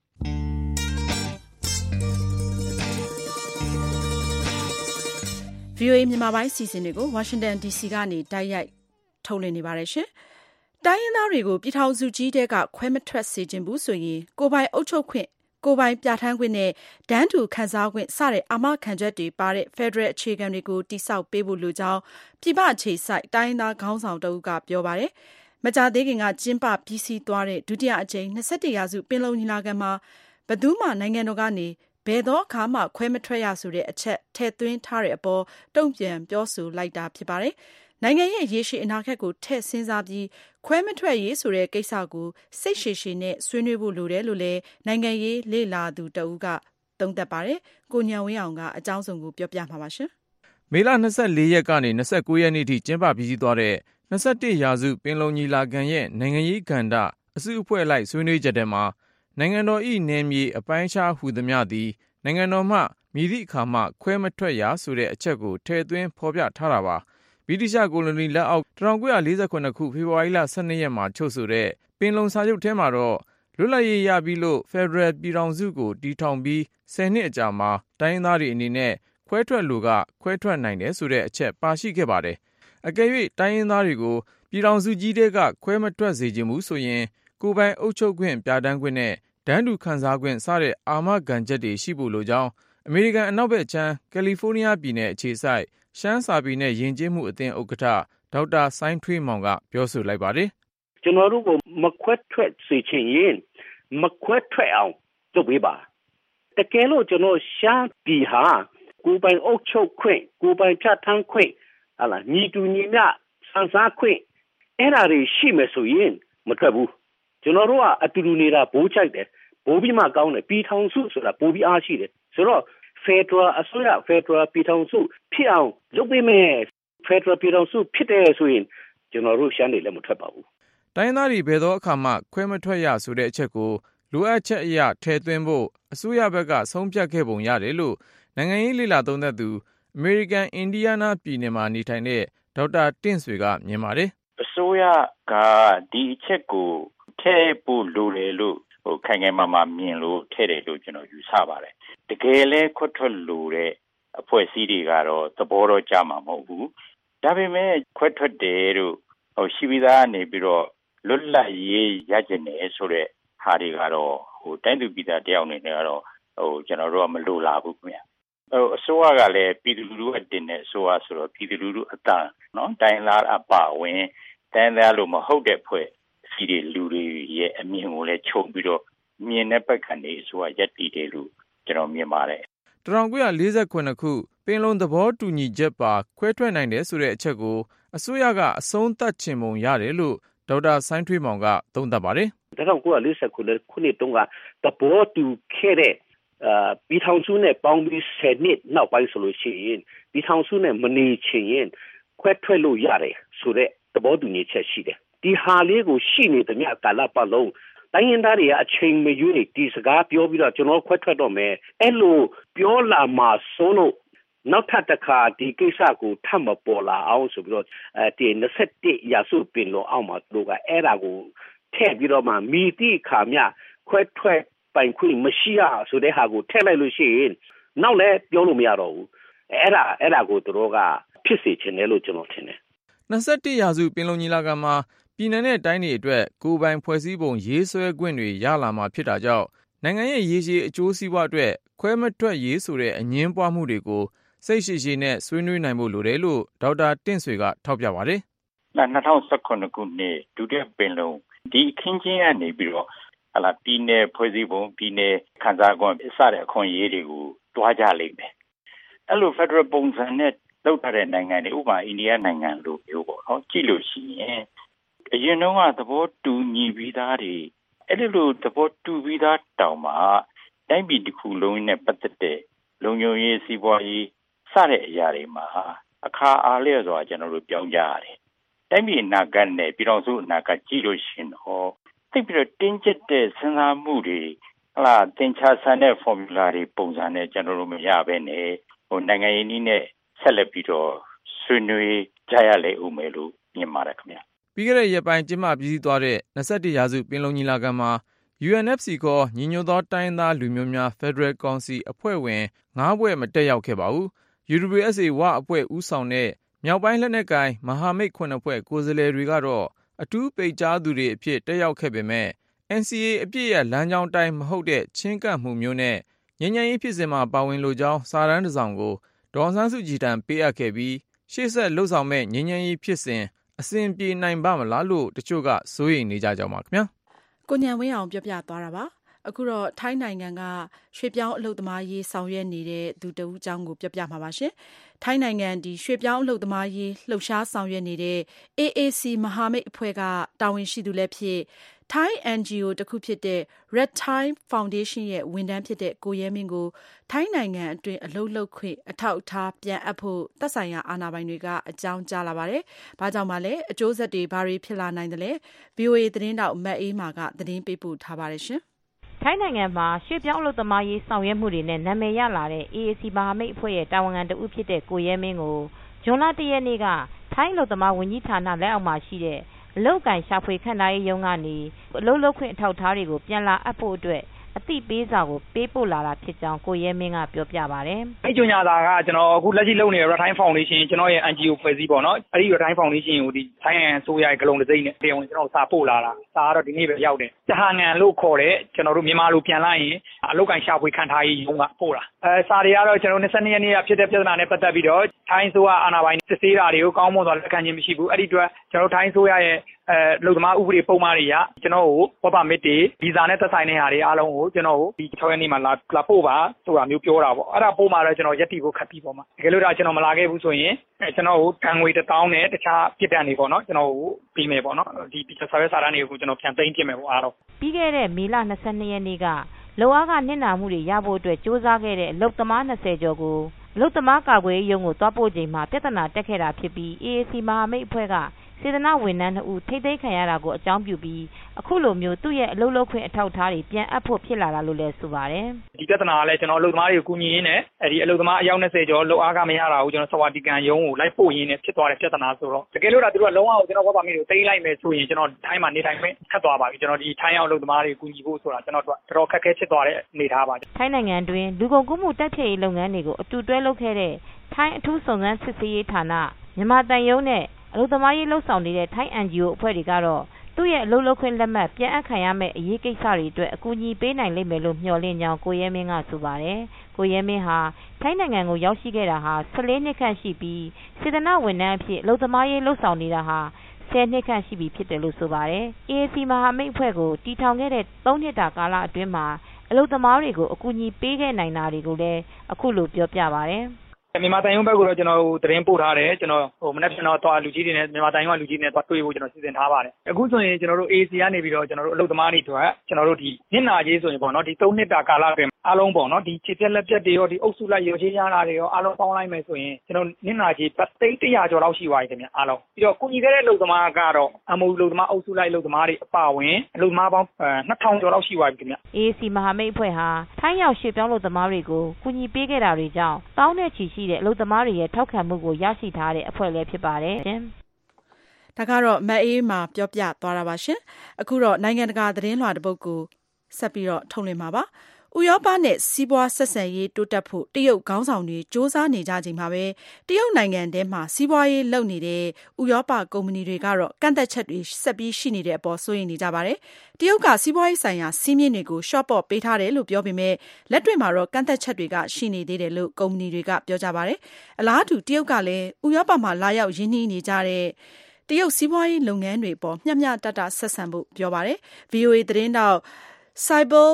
VOA မြန်မာပိုင်းစီစဉ်တွေကို Washington DC ကနေတိုက်ရိုက်ထုတ်လွှင့်နေပါတယ်ရှင်။တိုင်းရင်းသားတွေကိုပြည်ထောင်စုကြီးတဲကခွဲမထွက်စေချင်ဘူးဆိုရင်ကိုယ်ပိုင်အုပ်ချုပ်ခွင့်ကိုယ်ပိုင်ပြဌာန်းခွင့်နဲ့တန်းတူခံစားခွင့်စတဲ့အာမခံချက်တွေပါတဲ့ Federal အခြေခံတွေကိုတိစောက်ပေးဖို့လိုကြောင်းပြည်ပအခြေစိုက်တိုင်းရင်းသားခေါင်းဆောင်တဦးကပြောပါတယ်။မကြာသေးခင်ကကျင်းပပြီးစီးသွားတဲ့ဒုတိယအကြိမ်21ရာစုပင်လုံညီလာခံမှာဘယ်သူမှနိုင်ငံတော်ကနေဘယ်တော့အခါမှခွဲမထွက်ရဆိုတဲ့အချက်ထည့်သွင်းထားတဲ့အပေါ်တုံ့ပြန်ပြောဆိုလိုက်တာဖြစ်ပါတယ်။နိုင်ငံရဲ့ရေရှည်အနာဂတ်ကိုထည့်စဉ်းစားပြီးခွဲမထွက်ရေးဆိုတဲ့ကိစ္စကိုစိတ်ရှည်ရှည်နဲ့ဆွေးနွေးဖို့လိုတယ်လို့လည်းနိုင်ငံရေးလေ့လာသူတဦးကသုံးသပ်ပါတယ်။ကိုဉာဏ်ဝင်းအောင်ကအကြောင်းစုံကိုပြောပြမှာပါရှင်။မေလ 24 ရက်ကနေ 29 ရက်နေ့ထိကျင်းပပြီးစီးသွားတဲ့21ရာစုပင်လုံညီလာခံရဲ့နိုင်ငံရေးကဏ္ဍအစုအဖွဲ့လိုက်ဆွေးနွေးချက်ထဲမှာနိုင်ငံတော်၏နယ်မြေအပိုင်းအခြားဟူသမျှသည်နိုင်ငံတော်မှမည်သည့်အခါမှခွဲမထွက်ရဆိုတဲ့အချက်ကိုထည့်သွင်းဖော်ပြထားတာပါဗြိတိရှကိုလိုနီလက်အောက်1948ခုဖေဖော်ဝါရီလ12ရက်မှာချုပ်ဆိုတဲ့ပင်လုံစာချုပ်ထဲမှာတော့လွတ်လပ်ရေးရပြီးလို့ဖက်ဒရယ်ပြည်ထောင်စုကိုတည်ထောင်ပြီး10နှစ်အကြာမှာတိုင်းရင်းသားတွေအနေနဲ့ခွဲထွက်လိုကခွဲထွက်နိုင်တယ်ဆိုတဲ့အချက်ပါရှိခဲ့ပါတယ်အကယ်၍တိုင်းရင်းသားတွေကိုပြည်ထောင်စုကြီးတဲကခွဲမထွက်စေချင်ဘူးဆိုရင်ကိုယ်ပိုင်အုပ်ချုပ်ခွင့်ပြဋ္ဌာန်းခွင့်နဲ့တန်းတူခံစားခွင့်စတဲ့အာမခံချက်တွေရှိဖို့လိုကြောင်းအမေရိကန်အနောက်ဘက်ခြမ်းကယ်လီဖိုးနီးယားပြည်နယ်အခြေစိုက်ရှမ်းစာပေနဲ့ယဉ်ကျေးမှုအသင်းဥက္ကဋ္ဌဒေါက်တာစိုင်းထွေးမောင်ကပြောဆိုလိုက်ပါတယ်ကျွန်တော်တို့ကိုမခွဲထွက်စေချင်ရင်မခွဲထွက်အောင်လုပ်ပေးပါတကယ်လို့ကျွန်တော်ရှမ်းပြည်ဟာကိုယ်ပိုင်အုပ်ချုပ်ခွင့်ကိုယ်ပိုင်ပြဋ္ဌာန်းခွင့်ညီတူညီမျှခံစားခွင့်အဲ့ဒါတွေရှိမယ်ဆိုရင်မထွက်ဘူးကျွန်တော်တို့ကအတူတူနေတာဘိုးချိုက်တယ်ဘိုးပြီးမှကောင်းတယ်ပြည်ထောင်စုဆိုတာဘိုးပြီးအားရှိတယ်ဆိုတော့ဖက်ဒရယ်အစိုးရဖက်ဒရယ်ပြည်ထောင်စုဖြစ်အောင်လုပ်ပေးမယ်ဖက်ဒရယ်ပြည်ထောင်စုဖြစ်တယ်ဆိုရင်ကျွန်တော်တို့ရှမ်းတွေလည်းမထွက်ပါဘူးတိုင်းသားတွေဘယ်တော့အခါမှခွဲမထွက်ရဆိုတဲ့အချက်ကိုလိုအပ်ချက်အရထည့်သွင်းဖို့အစိုးရဘက်ကဆုံးဖြတ်ခဲ့ပုံရတယ်လို့နိုင်ငံရေးလေ့လာသုံးသပ်သူအမေရိကန်အင်ဒီယားနားပြည်နယ်မှာနေထိုင်တဲ့ဒေါက်တာတင့်ဆွေကမြင်ပါတယ်အစိုးရကဒီအချက်ကိုထည့်ဖို့လိုတယ်လို့ခိုင်ခိုင်မာမာမြင်လို့ထည့်တယ်လို့ကျွန်တော်ယူဆပါတယ်တကယ်လဲခွတ်ထွက်လို့တဲ့အဖွဲ့အစည်းတွေကတော့သဘောတော့ကြမှာမဟုတ်ဘူးဒါပေမဲ့ခွတ်ထွက်တယ်လို့ရှိပြီးသားနေပြီးတော့လွတ်လပ်ရေးရကျင်တယ်ဆိုတဲ့ဟာတွေကတော့တိုင်းသူပြည်သားတယောက်အနေနဲ့ကတော့ကျွန်တော်တို့ကမလိုလားဘူးခင်ဗျအစိုးရကလည်းပြည်သူလူထုအတင်တဲ့အစိုးရဆိုတော့ပြည်သူလူထုအတန်နော်တိုင်းလားအပါဝင်တိုင်းသားလို့မဟုတ်တဲ့ဖွဲ့စီတွေလူတွေရဲ့အမြင်ကိုလည်းခြုံပြီးတော့မြင်တဲ့ဘက်ကနေအစိုးရရက်တည်တယ်လို့ကျွန်တော်မြင်ပါတယ် 1948ခုပင်လုံသဘောတူညီချက်ပါခွဲထွက်နိုင်တယ်ဆိုတဲ့အချက်ကိုအစိုးရကအဆုံးသတ်ချင်ပုံရတယ်လို့ဒေါက်တာစိုင်းထွေးမောင်ကသုံးသပ်ပါတယ် 1948ခုနှစ်တုန်းကသဘောတူခဲ့တဲ့ပြည်ထောင်စုနဲ့ပေါင်းပြီး10နှစ်နောက်ပိုင်းဆိုလို့ရှိရင်ပြည်ထောင်စုနဲ့မနေချင်ရင်ခွဲထွက်လို့ရတယ်ဆိုတဲ့သဘောတူညီချက်ရှိတယ်ဒီဟာလေးကိုရှိနေသမျှကာလပတ်လုံးတိုင်းရင်းသားတွေကအချိန်မရွေးဒီစကားပြောပြီးတော့ကျွန်တော်ခွဲထွက်တော့မယ်အဲ့လိုပြောလာမှဆုံးလို့နောက်ထပ်တစ်ခါဒီကိစ္စကိုထပ်မပေါ်လာအောင်ဆိုပြီးတော့ဒီ21ရာစုပင်လုံအောင်မှာတို့ကအဲ့ဒါကိုထည့်ပြီးတော့မှမိတိခါမြခွဲထွက်ပိုင်ခွင့်မရှိရဆိုတဲ့ဟာကိုထည့်လိုက်လို့ရှိရင်နောက်လည်းပြောလို့မရတော့ဘူးအဲ့ဒါကိုတို့ကဖြစ်စေချင်တယ်လို့ကျွန်တော်ထင်တယ် 21ရာစုပင်လုံညီလာခံမှာပြည်내နဲ့တိုင်းတွေအတွက်ကိုယ်ပိုင်ဖွဲ့စည်းပုံရေးဆွဲခွင့်တွေရလာမှာဖြစ်တာကြောင့်နိုင်ငံရဲ့ရေရှည်အကျိုးစီးပွားအတွက်ခွဲမထွက်ရေးဆိုတဲ့အငြင်းပွားမှုတွေကိုစိတ်ရှိရှိနဲ့ဆွေးနွေးနိုင်ဖို့လိုတယ်လို့ဒေါက်တာတင့်ဆွေကထောက်ပြပါတယ် 2019ခုနှစ်ဒုတိယပင်လုံဒီအခင်းချင်းကနေပြီးတော့ပြည်내ဖွဲ့စည်းပုံပြည်내ခံစားခွင့်စတဲ့အခွင့်အရေးတွေကိုတွားကြလိမ့်မယ်အဲ့လို Federal ပုံစံနဲ့လောက်ထားတဲ့နိုင်ငံတွေဥပမာအိန္ဒိယနိုင်ငံလိုမျိုးပေါ့နော်ကြည့်လို့ရှိရင်အရင်တုန်းကသဘောတူညီပြီးသားတွေအဲ့ဒီလိုသဘောတူပြီးသားတောင်မှတိုင်းပြည်တစ်ခုလုံးနဲ့ပတ်သက်တဲ့လုံခြုံရေးစီးပွားရေးစတဲ့အရာတွေမှာအခါအားလျော်စွာကျွန်တော်တို့ပြောင်းကြရတယ်တိုင်းပြည်အနာဂတ်နဲ့ပြည်တော်စုအနာဂတ်ကြည့်လို့ရှိရင်တော့သိပြီးတော့တင်းကျပ်တဲ့စဉ်းစားမှုတွေသင်္ချာဆန်တဲ့ formula တွေပုံစံနဲ့ကျွန်တော်တို့မရဘဲနဲ့နိုင်ငံရေးနည်းနဲ့ဆက်လက်ပြီးတော့ဆွေးနွေးကြရလေဦးမယ်လို့မြင်ပါတယ်ခင်ဗျာပြီးခဲ့တဲ့ရက်ပိုင်းကျင်းပပြီးစီးသွားတဲ့21ရာစုပင်လုံညီလာခံမှာ UNFC ခေါ်ညီညွတ်သောတိုင်းသားလူမျိုးများ Federal Council အဖွဲ့ဝင်9ဖွဲ့မတက်ရောက်ခဲ့ပါဘူး UWSA ဝအဖွဲ့ဦးဆောင်တဲ့မြောက်ပိုင်းလက်နက်ကိုင်မဟာမိတ်9ဖွဲ့ကိုယ်စားလှယ်တွေကတော့အထူးပိတ်ကြားသူတွေအဖြစ်တက်ရောက်ခဲ့ပေမဲ့ NCA အပြည့်ရဲ့လမ်းကြောင်းတိုင်းမဟုတ်တဲ့ချင်းကပ်မှုမျိုးနဲ့ငြိမ်းချမ်းရေးဖြစ်စဉ်မှာပါဝင်လိုကြောင်းစာတမ်းတစ်စောင်ကိုဒေါ်အောင်ဆန်းစုကြည်ထံပေးအပ်ခဲ့ပြီးရှေ့ဆက်လှုပ်ဆောင်မဲ့ငြိမ်းချမ်းရေးဖြစ်စဉ်အစဉ်ပြေနိုင်ပါမလားလို့တချို့ကစိုးရိမ်နေကြကြောင်းပါခင်ဗျာကိုညံဝင်းအောင်ပြောပြသွားတာပါအခုတော့ထိုင်းနိုင်ငံကရွှေပြောင်းအလုပ်သမားရေးဆောင်ရွက်နေတဲ့သူတဦးအကြောင်းကိုပြောပြမှာပါရှင်ထိုင်းနိုင်ငံရွှေပြောင်းအလုပ်သမားရေးလှုပ်ရှားဆောင်ရွက်နေတဲ့ AAC မဟာမိတ်အဖွဲ့ကတာဝန်ရှိသူလည်းဖြစ်ထိုင်း NGO တခုဖြစ်တဲ့ Red Time Foundation ရဲ့ဝန်ထမ်းဖြစ်တဲ့ကိုရဲမင်းကိုထိုင်းနိုင်ငံအတွင်းအလုပ်လုပ်ခွင့်အထောက်အထားပြန်အပ်ဖို့သက်ဆိုင်ရာအာဏာပိုင်တွေကအကြောင်းကြားလာပါတယ်။ဘာကြောင့်မှလဲအကျိုးဆက်တွေဘာတွေဖြစ်လာနိုင်တယ်လဲ VOA သတင်းတောက်မတ်အေးမာကသတင်းပေးပို့ထားပါတယ်ရှင်။ထိုင်းနိုင်ငံမှာရွှေပြောင်းအလုပ်သမားရေးဆောင်ရွက်မှုတွေနဲ့နာမည်ရလာတဲ့ AAC မဟာမိတ်အဖွဲ့ရဲ့တာဝန်ခံတဦးဖြစ်တဲ့ကိုရဲမင်းကိုဇွန်လ1ရက်နေ့ကထိုင်းအလုပ်သမားဝန်ကြီးဌာနလက်အောက်မှာရှိတဲ့အလုပ်ကိုင်ရှာဖွေခန့်ထားရေးရုံးကနေအလုပ်လုပ်ခွင့်အထောက်အထားတွေကိုပြန်လာအပ်ဖို့အတွက်အသိပေးစာကိုပေးပို့လာတာဖြစ်ကြောင်းကိုရဲမင်းကပြောပြပါတယ်။အဲ့ကြညာတာကကျွန်တော်အခုလက်ရှိလုပ်နေတဲ့ Red Time Foundation ကျွန်တော်ရဲ့ NGO ဖွဲ့စည်းပေါ့နော်။အဲ့ဒီ Red Time Foundation ကိုဒီထိုင်းအစိုးရရဲ့ဂလုံတစိမ့်နဲ့တရားဝင်ကျွန်တော်စာပို့လာတာ။စာကတော့ဒီနေ့ပဲရောက်တယ်။တဟာငံလို့ခေါ်တဲ့ကျွန်တော်တို့မြန်မာလိုပြန်လိုက်ရင်အလုပ်ကိုင်ရှာဖွေခန့်ထားရေးရုံးကပို့တာ။စာတွေကတော့ကျွန်တော်22ရက်နေ့ကဖြစ်တဲ့ပြဿနာနဲ့ပတ်သက်ပြီးတော့ထိုင်းအစိုးရအာဏာပိုင်စစ်ဆေးတာတွေကိုကောင်းမွန်စွာလက်ခံခြင်းမရှိဘူး။အဲ့ဒီအတွက်ကျွန်တော်ထိုင်းအစိုးရရဲ့လုံသမားဥပဒေပုံမှားတွေရကျွန်တော်ကိုဝက်ပါမစ်တွေဗီဇာနဲ့သက်ဆိုင်တဲ့ဟာတွေအားလုံးကိုကျွန်တော်ကိုဒီ6ရက်နေ့မှာလာပို့ပါဆိုတာမျိုးပြောတာပေါ့အဲ့ဒါပို့မှာတော့ကျွန်တော်ရက်တီကိုခတ်ပြီးပေါ့မှာတကယ်လို့ဒါကျွန်တော်မလာခဲ့ဘူးဆိုရင်ကျွန်တော်ကိုတန်ငွေ1000နဲ့တခြားပြစ်ဒဏ်တွေပေါ့နော်ကျွန်တော်ကိုပြီးမယ်ပေါ့နော်ဒီစာရွက်စာတမ်းတွေကိုကျွန်တော်ပြန်သိမ်းပြစ်မယ်ပေါ့အားလုံးပြီးခဲ့တဲ့မေလ22ရက်နေ့ကလောအားကနစ်နာမှုတွေရဖို့အတွက်စ조사ခဲ့တဲ့အလုပ်သမား20ကျော်ကိုအလုပ်သမားကာကွယ်ရေးရုံးကိုတွားပို့ချိန်မှာပြဿနာတက်ခဲ့တာဖြစ်ပြီး AAC မဟာမိတ်အဖွဲ့ကစေတနာဝန်ထမ်း2ဦးထိသိမ်းခံရတာကိုအကြောင်းပြုပြီးအခုလိုမျိုးသူ့ရဲ့အလုပ်လုပ်ခွင့်အထောက်အထားတွေပြန်အပ်ဖို့ဖြစ်လာတာလို့လည်းဆိုပါတယ်ဒီပြဿနာကလည်းကျွန်တော်အလုပ်သမားတွေကိုကူညီရင်းနဲ့ဒီအလုပ်သမားအယောက်20ကျော်လုပ်အားကမရတာကိုကျွန်တော်စဝါတီကန်ရုံးကိုလိုက်ပို့ရင်းနဲ့ဖြစ်သွားတဲ့ပြဿနာဆိုတော့တကယ်လို့ဒါသူတို့ကလုံးဝကျွန်တော်ဘာမှမလုပ်သိမ်းလိုက်မယ်ဆိုရင်ကျွန်တော်ထိုင်းမှာနေထိုင်ခွင့်ခတ်သွားပါပြီကျွန်တော်ဒီထိုင်းရောက်အလုပ်သမားတွေကိုကူညီဖို့ဆိုတာကျွန်တော်တို့တော်ခက်ခဲဖြစ်သွားတဲ့အနေထားပါထိုင်းနိုင်ငံတွင်လူကုန်ကူးမှုတိုက်ဖျက်ရေးလုပ်ငန်းတွေကိုအတူတွဲလုပ်ခဲ့တဲ့ထိုင်းအထူးစုံစမ်းစစ်ဆေးရေးဌာနမြန်မာတန်ယုံနဲ့အလုပ်သမားရေးလှုပ်ဆောင်နေတဲ့ထိုင်း NGO အဖွဲ့တွေကတော့သူ့ရဲ့အလုပ်လုပ်ခွင့်လက်မှတ်ပြန်အပ်ခံရမယ့်အရေးကိစ္စတွေအတွက်အကူအညီပေးနိုင်လိမ့်မယ်လို့မျှော်လင့်ကြောင်းကိုရဲမင်းကဆိုပါတယ်။ကိုရဲမင်းဟာထိုင်းနိုင်ငံကိုရောက်ရှိခဲ့တာဟာ14နှစ်ခန့်ရှိပြီးစေတနာဝန်ထမ်းအဖြစ်အလုပ်သမားရေးလှုပ်ဆောင်နေတာဟာ10နှစ်ခန့်ရှိပြီဖြစ်တယ်လို့ဆိုပါတယ်။ AAC မဟာမိတ်အဖွဲ့ကိုတည်ထောင်ခဲ့တဲ့3နှစ်တာကာလအတွင်းမှာအလုပ်သမားတွေကိုအကူအညီပေးခဲ့နိုင်တာတွေကိုလည်းအခုလိုပြောပြပါတယ်။မြန်မာတိုင်းရုံးဘက်ကိုတော့ကျွန်တော်သတင်းပို့ထားတယ်ကျွန်တော်မနေ့ကကျွန်တော်သွားလူကြီးတွေနဲ့မြန်မာတိုင်းရုံးလူကြီးတွေနဲ့သွားတွေ့ဖို့ကျွန်တော်စီစဉ်ထားပါတယ်အခုဆိုရင်ကျွန်တော်တို့ AC ကနေပြီးတော့ကျွန်တော်တို့အလုပ်သမားတွေအတွက်ကျွန်တော်တို့ဒီညနာကြီးဆိုရင်ပေါ့နော်ဒီ3နှစ်တာကာလအတွင်းအားလုံးပေါ့နော်ဒီခြေပြက်လက်ပြက်တွေရောဒီအုပ်စုလိုက်ရောချင်းရတာတွေရောအားလုံးပေါင်းလိုက်မယ်ဆိုရင်ကျွန်တော်ညနာကြီးပတ်သိန်း100ကျော်လောက်ရှိသွားပြီခင်ဗျအားလုံးပြီးတော့ကုညီခဲ့တဲ့အလုပ်သမားကတော့အမှုအလုပ်သမားအုပ်စုလိုက်အလုပ်သမားတွေအပါဝင်အလုပ်သမားပေါင်း2000ကျော်လောက်ရှိသွားပြီခင်ဗျ AC မဟာမိတ်အဖွဲ့ဟာထိုင်းရောက်ရွှေ့ပြောင်းအလုပ်သမားတွေကိုကူညီပေးခဲ့တာတွေကြောင့်တောင်းနဲ့ချီရှိတဲ့အလုပ်သမားတွေရဲ့ထောက်ခံမှုကိုရရှိထားတဲ့အဖွဲ့လည်းဖြစ်ပါတယ်ရှင်။ဒါကတော့မအေးမှာပြောပြသွားတာပါရှင်။အခုတော့နိုင်ငံတကာသတင်းလွှာတစ်ပုဒ်ကိုဆက်ပြီးတော့ထုတ်လွှင့်မှာပါ။ဥရောပနဲ့စီးပွားဆက်ဆံရေးတိုးတက်ဖို့တရုတ်ခေါင်းဆောင်တွေစ조사နေကြချိန်မှာပဲတရုတ်နိုင်ငံထဲမှာစီးပွားရေးလုပ်နေတဲ့ဥရောပကုမ္ပဏီတွေကတော့ကန့်သက်ချက်တွေဆက်ပြီးရှိနေတဲ့အပေါ်စိုးရိမ်နေကြပါတယ်။တရုတ်ကစီးပွားရေးဆိုင်ရာစီးမြင့်တွေကိုရှော့ပေါ့ပေးထားတယ်လို့ပြောပေမဲ့လက်တွေ့မှာတော့ကန့်သက်ချက်တွေကရှိနေသေးတယ်လို့ကုမ္ပဏီတွေကပြောကြပါတယ်။အလားတူတရုတ်ကလည်းဥရောပမှာလာရောက်ရင်းနှီးနေကြတဲ့တရုတ်စီးပွားရေးလုပ်ငန်းတွေပေါ်မျှမျှတတဆက်ဆံဖို့ပြောပါတယ်။ VOA သတင်းတောက် Cyber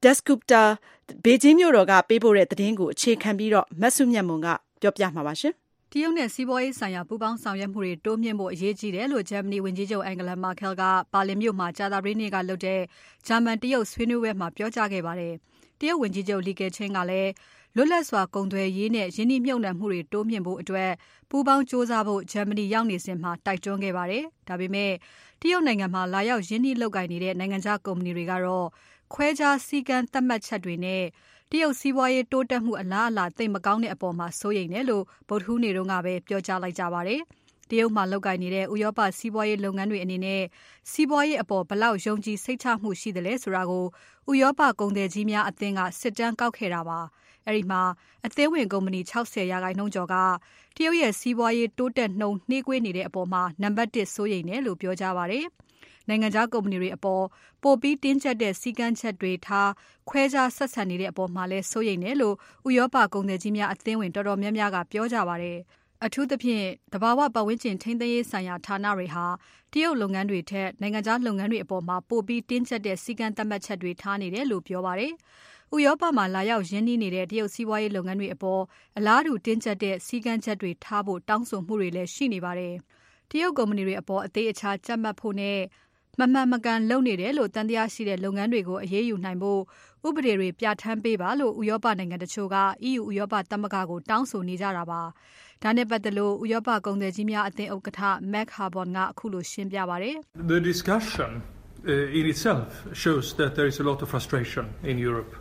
Descupta ဘေဂျင်းမြို့တော်ကပေးပို့တဲ့သတင်းကိုအခြေခံပြီးတော့မဆုမြတ်မွန်ကပြောပြမှာပါရှင်တရုတ်နဲ့စီးပွားရေးဆိုင်ရာပူးပေါင်းဆောင်ရွက်မှုတွေတိုးမြှင့်ဖို့အရေးကြီးတယ်လို့ဂျာမနီဝန်ကြီးချုပ်အန်ဂလာမာကယ်ကပါလင်မြို့မှာကြာသပတေးနေ့ကလုပ်တဲ့ဂျာမန်တရုတ်ဆွေးနွေးပွဲမှာပြောကြားခဲ့ပါတယ်။တရုတ်ဝန်ကြီးချုပ်လီကေချင်းကလည်းလွတ်လပ်စွာကုန်သွယ်ရေးနဲ့ယင်းနှိမ့်မြုပ်နှံမှုတွေတိုးမြှင့်ဖို့အတွက်ပူးပေါင်းစ조사ဖို့ဂျာမနီရောက်နေစဉ်မှာတိုက်တွန်းခဲ့ပါတယ်။ဒါပေမဲ့တရုတ်နိုင်ငံမှာလာရောက်ယင်းနှိမ့်လုပ်ကိုင်နေတဲ့နိုင်ငံခြားကုမ္ပဏီတွေကတော့ခွဲခြားစည်းကမ်းသတ်မှတ်ချက်တွေနဲ့တရုတ်စီးပွားရေးတိုးတက်မှုအလားအလာသိပ်မကောင်းတဲ့အပေါ်မှာစိုးရိမ်တယ်လို့ဗုဒ္ဓဟူးနေ့တုန်းကပဲပြောကြားလိုက်ကြပါတယ်။တရုတ်မှာလုပ်ကိုင်နေတဲ့ဥရောပစီးပွားရေးလုပ်ငန်းတွေအနေနဲ့စီးပွားရေးအပေါ်ဘလောက်ယုံကြည်စိတ်ချမှုရှိတယ်လဲဆိုတာကိုဥရောပကုန်သည်ကြီးများအသင်းကစစ်တမ်းကောက်ခဲ့တာပါ။အဲဒီမှာအသင်းဝင်ကုမ္ပဏီ60%ကျော်ကတရုတ်ရဲ့စီးပွားရေးတိုးတက်နှုန်းနှေးကွေးနေတဲ့အပေါ်မှာနံပါတ်1စိုးရိမ်တယ်လို့ပြောကြပါတယ်။နိုင်ငံခြားကုမ္ပဏီတွေအပေါ်ပိုပြီးတင်းကျပ်တဲ့စည်းကမ်းချက်တွေထားခွဲခြားဆက်ဆံနေတဲ့အပေါ်မှာလည်းစိုးရိမ်တယ်လို့ဥရောပကုန်သည်ကြီးများအသင်းဝင်တော်တော်များများကပြောကြပါတယ်။အထူးသဖြင့်တဘာဝပတ်ဝန်းကျင်ထိန်းသိမ်းရေးဆိုင်ရာဌာနတွေဟာတရုတ်လုပ်ငန်းတွေထက်နိုင်ငံခြားလုပ်ငန်းတွေအပေါ်မှာပိုပြီးတင်းကျပ်တဲ့စည်းကမ်းသတ်မှတ်ချက်တွေထားနေတယ်လို့ပြောပါတယ်။ဥရောပမှာလာရောက်ရင်းနှီးနေတဲ့တရုတ်စီးပွားရေးလုပ်ငန်းတွေအပေါ်အလားတူတင်းကျပ်တဲ့စည်းကမ်းချက်တွေထားဖို့တောင်းဆိုမှုတွေလည်းရှိနေပါတယ်။တရုတ်ကုမ္ပဏီတွေအပေါ်အသေးအချာကြပ်မတ်ဖို့နဲ့မမှန်မကန်လုပ်နေတယ်လို့တန်တရားရှိတဲ့လုပ်ငန်းတွေကိုအရေးယူနိုင်ဖို့ဥပဒေတွေပြဋ္ဌာန်းပေးပါလို့ဥရောပနိုင်ငံတချို့က EU ဥရောပသမဂ္ဂကိုတောင်းဆိုနေကြတာပါ။ဒါနဲ့ပတ်သက်လို့ဥရောပကုန်သည်ကြီးများအသင်းဥက္ကဋ္ဌ Mac Harborn ကအခုလိုရှင်းပြပါတယ်။ The discussion in itself shows that there is a lot of frustration in Europe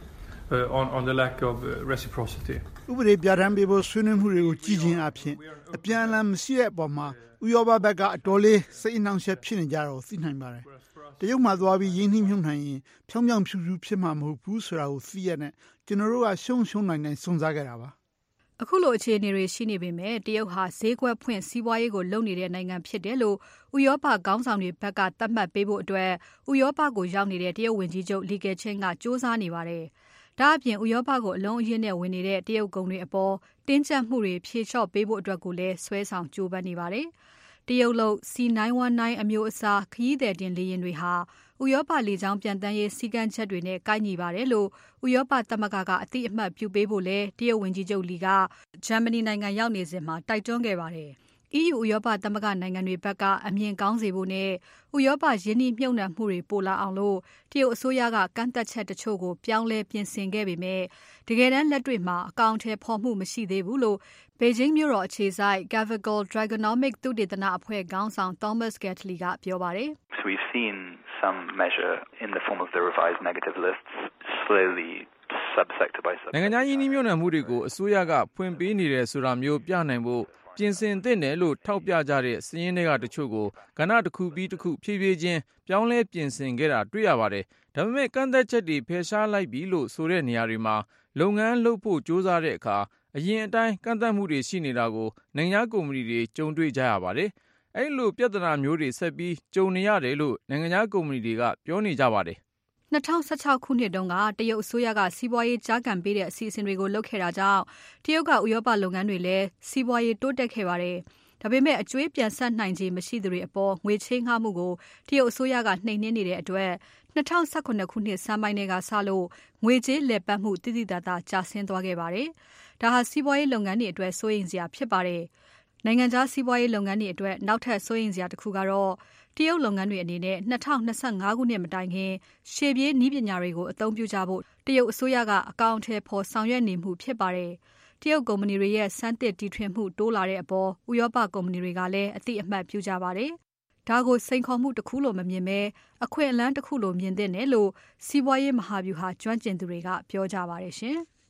on the lack of reciprocity. ဥပဒေပြဋ္ဌာန်းပေးဖို့ဆွေးနွေးမှုတွေကိုကြည့်ခြင်းအပြင်အပြန်အလှန်မရှိတဲ့အပေါ်မှာဥရောပဘက်ကအတော်လေးစိတ်အနှောင့်အယှက်ဖြစ်နေကြတော့သိနိုင်ပါတယ်။တရုတ်မှာသွားပြီးရင်းနှီးမြှုပ်နှံရင်ဖြောင်းဖြောင်းဖြူဖြူဖြစ်မှာမဟုတ်ဘူးဆိုတာကိုသိရတဲ့ကျွန်တော်တို့ကရှုံနိုင်စွန့်စားခဲ့တာပါ။အခုလိုအခြေအနေတွေရှိနေပေမဲ့တရုတ်ဟာဈေးကွက်ဖွင့်စီးပွားရေးကိုလုပ်နေတဲ့နိုင်ငံဖြစ်တယ်လို့ဥရောပခေါင်းဆောင်တွေဘက်ကသတ်မှတ်ပေးဖို့အတွက်ဥရောပကိုရောက်နေတဲ့တရုတ်ဝန်ကြီးချုပ်လီကေချင်းကစ조사နေပါတယ်။ဒါအပြင်ဥရောပကိုအလုံးအရင်းနဲ့ဝင်နေတဲ့တရုတ်ကုန်တွေအပေါ်တင်းကျပ်မှုတွေဖြေလျှော့ပေးဖို့အတွက်ကိုလည်းဆွဲဆောင်ကြိုးပမ်းနေပါတယ်။တရုတ်လုပ် C919 အမျိုးအစားခရီးသည်တင်လေယာဉ်တွေဟာဥရောပလေကြောင်းပြန်တမ်းရေးစည်းကမ်းချက်တွေနဲ့ကိုက်ညီပါတယ်လို့ဥရောပသမဂ္ဂကအသိအမှတ်ပြုပေးဖို့လည်းတရုတ်ဝန်ကြီးချုပ်လီကဂျာမနီနိုင်ငံရောက်နေစဉ်မှာတိုက်တွန်းခဲ့ပါတယ်။ EU ဥရောပသမဂ္ဂနိုင်ငံတွေဘက်ကအမြင်ကောင်းစေဖို့နဲ့ဥရောပယင်းနှိမ့်မြုပ်နှံမှုတွေပိုလာအောင်လို့တရုတ်အစိုးရကကန့်သက်ချက်တချို့ကိုပြောင်းလဲပြင်ဆင်ခဲ့ပေမဲ့တကယ်တမ်းလက်တွေ့မှာအကောင့်ထဲဖော်မှုမရှိသေးဘူးလို့ဘေဂျင်းမြို့တော်အခြေစိုက် Gavagal Dragonomic သုတေသနအဖွဲ့ခေါင်းဆောင် Thomas Gatley ကပြောပါတယ်။ We've seen some measure in the form of the revised negative lists slowly subsector by subsector နိုင်ငံခြားယင်းနှိမ့်မြုပ်နှံမှုတွေကိုအစိုးရကဖွင့်ပေးနေတယ်ဆိုတာမျိုးပြနိုင်ဖို့ပြင်ဆင်သင့်တယ်လို့ထောက်ပြကြတဲ့စည်ရင်းတွေကတချို့ကိုကဏ္ဍတစ်ခုပြီးတစ်ခုဖြည်းဖြည်းချင်းပြောင်းလဲပြင်ဆင်ခဲ့တာတွေ့ရပါတယ်။ဒါပေမဲ့ကန့်သက်ချက်တွေဖယ်ရှားလိုက်ပြီလို့ဆိုတဲ့နေရာတွေမှာလုပ်ငန်းလုပ်ဖို့ကြိုးစားတဲ့အခါအရင်အတိုင်းကန့်သက်မှုတွေရှိနေတာကိုနိုင်ငံကုမ္ပဏီတွေကြုံတွေ့ကြရပါတယ်။အဲ့လိုပြဿနာမျိုးတွေဆက်ပြီးကြုံနေရတယ်လို့နိုင်ငံကုမ္ပဏီတွေကပြောနေကြပါတယ်။2016ခုနှစ်တုန်းကတရုတ်အစိုးရကစီးပွားရေးကြားကန်ပေးတဲ့အစီအစဉ်တွေကိုလုပ်ခဲ့တာကြောင့်တရုတ်ကဥရောပလုပ်ငန်းတွေလည်းစီးပွားရေးတိုးတက်ခဲ့ပါတယ်။ဒါပေမဲ့အကျွေးပြန်ဆက်နိုင်ခြင်းမရှိသူတွေအပေါ်ငွေချေးငှားမှုကိုတရုတ်အစိုးရကနှိမ်နင်းနေတဲ့အတွက်2018ခုနှစ်စမ်းပိုင်းတွေကစလို့ငွေကြေးလည်ပတ်မှုတိတိတသာကျဆင်းသွားခဲ့ပါတယ်။ဒါဟာစီးပွားရေးလုပ်ငန်းတွေအတွက်စိုးရိမ်စရာဖြစ်ပါတယ်။နိုင်ငံခြားစီးပွားရေးလုပ်ငန်းတွေအတွက်နောက်ထပ်စိုးရိမ်စရာတစ်ခုကတော့တရုတ်လုပ်ငန်းတွေအနေနဲ့2025ခုနှစ်မတိုင်ခင်ရှေ့ပြေးနည်းပညာတွေကိုအသုံးပြုကြဖို့တရုတ်အစိုးရကအကောင့်ထဲပေါ်ဆောင်ရွက်နေမှုဖြစ်ပါတယ်။တရုတ်ကုမ္ပဏီတွေရဲ့စမ်းသစ်တီထွင်မှုတိုးလာတဲ့အပေါ်ဥရောပကုမ္ပဏီတွေကလည်းအသိအမှတ်ပြုကြပါတယ်။ဒါကိုစိန်ခေါ်မှုတစ်ခုလို့မမြင်ဘဲအခွင့်အလမ်းတစ်ခုလို့မြင်သင့်တယ်လို့စီးပွားရေးမဟာဗျူဟာကျွမ်းကျင်သူတွေကပြောကြပါတယ်ရှင်။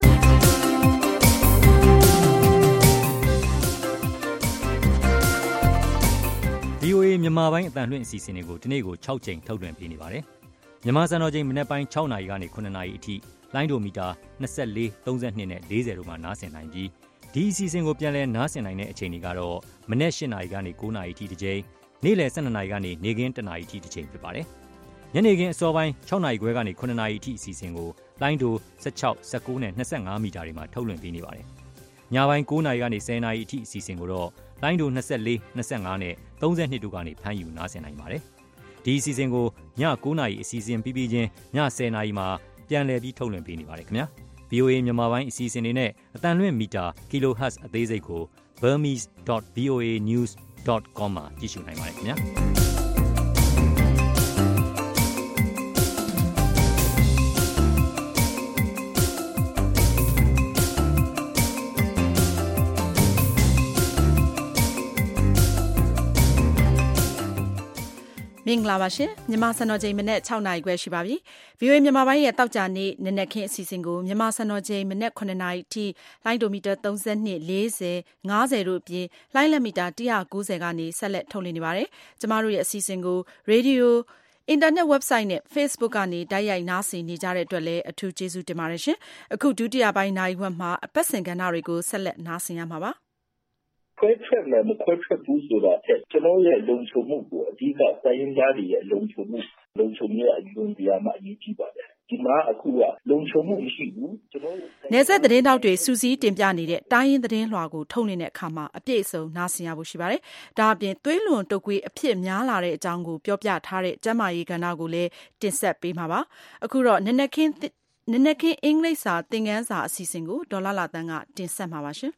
VOA မြန်မာပိုင်းအတန်လွှင့်အစီအစဉ်တွေကိုဒီနေ့ကို6ချိန်ထုတ်လွှင့်ပေးနေပါတယ်။မြန်မာစံတော်ချိန်မနက်ပိုင်း6နာရီကနေ9နာရီအထိလိုင်းဒိုမီတာ24 32နဲ့40တို့မှာနားဆင်နိုင်ပြီးဒီအစီအစဉ်ကိုပြန်လည်နားဆင်နိုင်တဲ့အချိန်တွေကတော့မနက်8နာရီကနေ9နာရီအထိတစ်ချိန်နေ့လယ်12နာရီကနေနေ့ခင်း1နာရီအထိတစ်ချိန်ဖြစ်ပါတယ်။ညနေခင်းအစောပိုင်း6နာရီခွဲကနေ9နာရီအထိအစီအစဉ်ကိုလိုင်းဒို16 19နဲ့25မီတာတွေမှာထုတ်လွှင့်ပေးနေပါတယ်။ညပိုင်း9နာရီကနေ10နာရီအထိအစီအစဉ်ကိုတော့လိုင်းဒို24 25နဲ့32တို့ကနေဖမ်းယူနားဆင်နိုင်ပါတယ်။ဒီအစီအစဉ်ကိုည9နာရီအစီအစဉ်ပြီးပြီးချင်းည10နာရီမှာပြန်လည်ပြီးထုတ်လွှင့်ပေးနေပါတယ်ခင်ဗျာ။ VOA မြန်မာပိုင်းအစီအစဉ်တွေနဲ့အတန်လွှင့်မီတာ kHz အသေးစိတ်ကို burmese.voanews.com မှာကြည့်ရှုနိုင်ပါတယ်ခင်ဗျာမင်္ဂလာပါရှင်မြန်မာစံတော်ချိန်မနေ့6နာရီခွဲရှိပါပြီ VOA မြန်မာပိုင်းရဲ့တောက်ကြနေ့နနက်ခင်းအစီအစဉ်ကိုမြန်မာစံတော်ချိန်မနေ့9နာရီထိလိုင်းဒိုမီတာ32 40 50တို့အပြင်လိုင်းလက်မီတာ190ကနေဆက်လက်ထုတ်လွှင့်နေပါတယ်ကျမတို့ရဲ့အစီအစဉ်ကိုရေဒီယိုအင်တာနက် website နဲ့ Facebook ကနေတိုက်ရိုက်နားဆင်နေကြတဲ့အတွက်လည်းအထူးကျေးဇူးတင်ပါတယ်ရှင်အခုဒုတိယပိုင်းနိုင်ဝက်မှာအပတ်စဉ်ကဏ္ဍတွေကိုဆက်လက်နားဆင်ရမှာပါခွဲထွက်မယ်မခွဲထွက်ဘူးဆိုတာတဲ့ကျွန်တော်ရဲ့လုံခြုံမှုကိုအဓိကတိုင်းသားတွေရဲ့လုံခြုံမှုရဲ့အယူအဆမှာအရေးကြီးပါတယ်ဒီမှာအခုကလုံခြုံမှုမရှိဘူးကျွန်တော်နယ်စပ်သတင်းတောက်တွေစူးစီးတင်ပြနေတဲ့တိုင်းရင်းသတင်းလွှာကိုထုတ်နေတဲ့အခါမှာအပြည့်အစုံနားဆင်ရဖို့ရှိပါတယ်ဒါအပြင်သွေးလွန်တုပ်ကွေးအဖြစ်များလာတဲ့အကြောင်းကိုပြောပြထားတဲ့ကျန်းမာရေးကဏ္ဍကိုလည်းတင်ဆက်ပေးမှာပါအခုတော့နနက်ခင်းအင်္ဂလိပ်စာသင်ခန်းစာအစီအစဉ်ကိုဒေါ်လာတန်းကတင်ဆက်မှာပါရှင်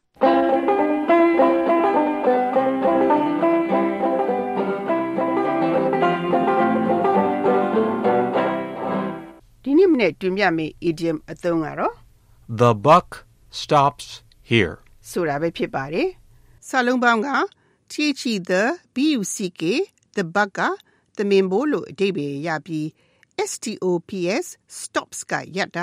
ဒီနေ့မနေ့တွင်ပြမယ့် idiom အသုံးကတော့ The buck stops here ဆိုတာပဲဖြစ်ပါတယ်စာလုံးပေါင်းက the buck the buck ကသမင်ဘိုးလို့အဓိပ္ပာယ်ရပြီး stops stops ကရပ်တာ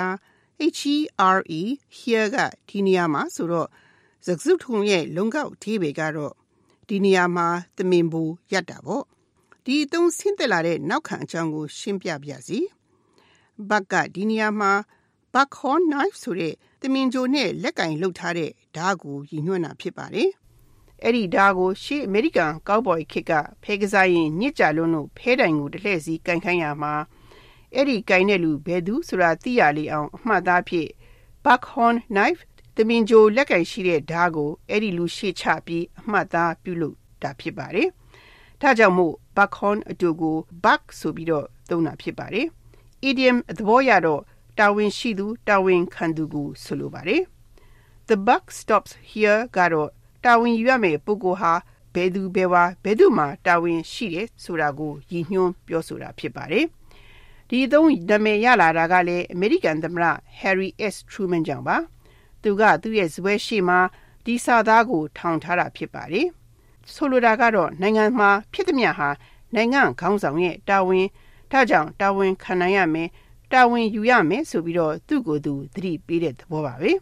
here ကဒီနေရာမှာဆိုတော့စကားစုထုံရဲ့လုံကောက်အဓိပ္ပာယ်ကတော့ဒီနေရာမှာသမင်ဘိုးရပ်တာပေါ့ဒီအသုံးဆင်းသက်လာတဲ့နောက်ခံအကြောင်းကိုရှင်းပြပါစီbuck ကဒီနေရာမှာ buckhorn knife ဆိုတဲ့သမင်ကြိုနဲ့လက်ကင်လှုပ်ထားတဲ့ဓာတ်ကိုရည်ညွှန်းတာဖြစ်ပါတယ်။အဲ့ဒီဓာတ်ကိုရှေ့အမေရိကန်ကောက်ဘွိုင်ခေတ်ကဖဲကစားရင်ညစ်ကြလုံးလို့ဖဲတိုင်ကိုတစ်လှည့်စီကင်ခိုင်းရမှာအဲ့ဒီကင်တဲ့လူဘယ်သူဆိုတာသိရလေအောင်အမှတ်သားဖြစ် buckhorn knife သမင်ကြိုလက်ကင်ရှိတဲ့ဓာတ်ကိုအဲ့ဒီလူရှေ့ချပြီးအမှတ်သားပြုလုပ်တာဖြစ်ပါတယ်။ဒါကြောင့်မို့ buckhorn အတူကို buck ဆိုပြီးတော့သုံးတာဖြစ်ပါတယ်။ idiom သဘောရတော့တာဝန်ရှိသူတာဝန်ခံသူကိုဆိုလိုပါတယ် The buck stops here ကတော့တာဝန်ယူရမယ့်ပုဂ္ဂိုလ်ဟာဘယ်သူဘယ်ဝါဘယ်သူမှတာဝန်ရှိတယ်ဆိုတာကိုရည်ညွှန်းပြောဆိုတာဖြစ်ပါတယ်ဒီအသုံးနာမည်ရလာတာကလည်းအမေရိကန်သမ္မတ Harry S. Truman ကြောင့်ပါသူကသူ့ရဲ့ဇပွဲရှိမှာဒီစာသားကိုထောင်ထားတာဖြစ်ပါတယ်ဆိုလိုတာကတော့နိုင်ငံမှာဖြစ်သမျှဟာနိုင်ငံခေါင်းဆောင်ရဲ့တာဝန်ဒါကြောင့်တာဝန်ခံနိုင်ရမယ်တာဝန်ယူရမယ်ဆိုပြီးတော့သူ့ကိုယ်သူသတိပေးတဲ့သဘောပါပဲ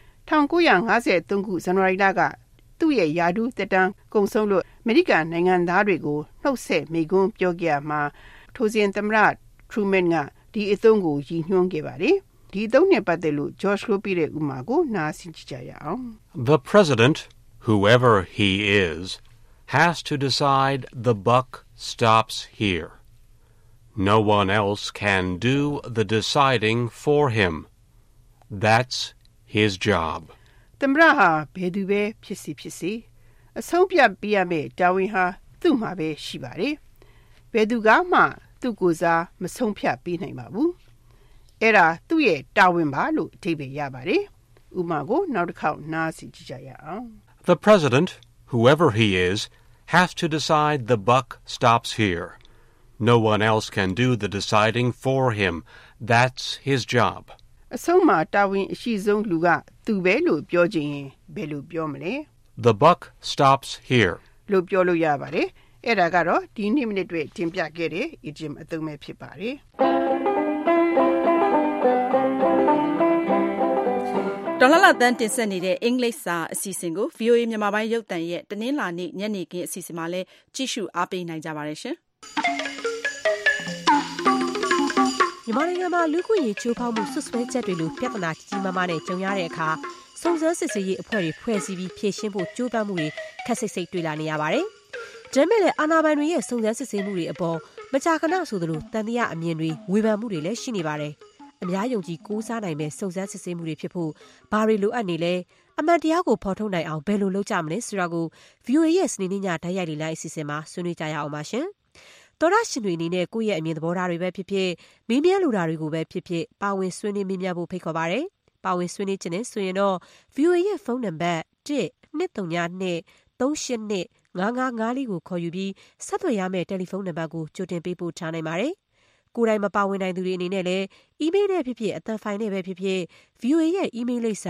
1953ခုဇန်နဝါရီလကသူ့ရဲ့ယာဒူးတက်တန်းကုံဆုံးလို့အမေရိကန်နိုင်ငံသားတွေကိုနှုတ်ဆက်မိန့်ခွန်းပြောခဲ့ရမှာထိုစဉ်သမ္မတ Truman ကဒီအသုံးကိုရည်ညွှန်းခဲ့ပါတယ်ဒီအသုံးနဲ့ပတ်သက်လို့ George လို့ပြတဲ့ဥမာကိုနားဆင်ကြရအောင် The president, whoever he is, has to decide the buck stops here. No one else can do the deciding for him. That's his job. သမ္မတဟာဘယ်သူပဲဖြစ်စီအဆုံးဖြတ်ပေးရမယ့်တာဝန်ဟာသူ့မှာပဲရှိပါတယ်။ဘယ်သူကမှသူ့ကိုယ်စားမဆုံးဖြတ်ပေးနိုင်ပါဘူး။အဲ့ဒါသူ့ရဲ့တာဝန်ပါလို့အဓိပ္ပာယ်ရပါတယ်။ဥပမာကိုနောက်တစ်ခေါက်နားဆင်ကြရအောင် The president, whoever he is, has to decide the buck stops here. No one else can do the deciding for him. That's his job. အဆုံးမှာတာဝန်အရှိဆုံးလူကသူပဲလို့ပြောခြင်းရင်ဘယ်လိုပြောမလဲ The buck stops here. လို့ပြောလို့ရပါတယ်။အဲ့ဒါကတော့ဒီနေ့မိနစ်တွေတင်ပြခဲ့တဲ့ idiom အသုံးပဲဖြစ်ပါတယ်။ဒေါ်လာတန်းတင်ဆက်နေတဲ့အင်္ဂလိပ်စာအစီအစဉ်ကို VOA မြန်မာပိုင်းရုပ်သံရဲ့တနင်္လာနေ့ညနေခင်းအစီအစဉ်မှာလည်းကြည့်ရှုအားပေးနိုင်ကြပါတယ်ရှင်။မြန်မာနိုင်ငံမှာလူ့ခွင့်ရေးချိုးဖောက်မှုဆွဆွဲချက်တွေလိုပြဿနာကြီးမားမားနဲ့ကြုံရတဲ့အခါစုံစမ်းစစ်ဆေးရေးအဖွဲ့တွေဖွဲ့စည်းပြီးဖြေရှင်းဖို့ကြိုးပမ်းမှုတွေခက်စိတ်တွေ့လာနေရပါတယ်။ဒါပေမဲ့လည်းအာဏာပိုင်တွေရဲ့စုံစမ်းစစ်ဆေးမှုတွေအပေါ်မကြာခဏဆိုသလိုတန်တရားအမြင်တွေဝေဖန်မှုတွေလည်းရှိနေပါတယ်။အများယုံကြည်ကိုးစားနိုင်မဲ့စုံစမ်းစစ်ဆေးမှုတွေဖြစ်ဖို့ဘာတွေလိုအပ်နေလဲအမှန်တရားကိုဖော်ထုတ်နိုင်အောင်ဘယ်လိုလုပ်ကြမလဲဆိုတာကို VOA ရဲ့စနေနေ့ညဓာတ်ရိုက်လေ့လာအစီအစဉ်မှာဆွေးနွေးကြရအောင်ပါရှင်။တော်ရရှင်တွေအနေနဲ့ကိုယ့်ရဲ့အမြင်သဘောထားတွေပဲဖြစ်ဖြစ်မေးမြန်းလိုတာတွေကိုပဲဖြစ်ဖြစ်ပါဝင်ဆွေးနွေးမေးမြန်းဖို့ဖိတ်ခေါ်ပါရစေ။ပါဝင်ဆွေးနွေးခြင်းနဲ့ဆိုရင်တော့ VOA ရဲ့ဖုန်းနံပါတ် 202-382-5554ကိုခေါ်ယူပြီးဆက်သွယ်ရမယ့်တယ်လီဖုန်းနံပါတ်ကိုကြိုတင်ပေးပို့ထားနိုင်ပါတယ်။ကိုယ်တိုင်မပါဝင်နိုင်သူတွေအနေနဲ့လည်းအီးမေးလ်နဲ့ဖြစ်ဖြစ်အသံဖိုင်နဲ့ပဲဖြစ်ဖြစ် VOA ရဲ့အီးမေးလ်လိပ်စာ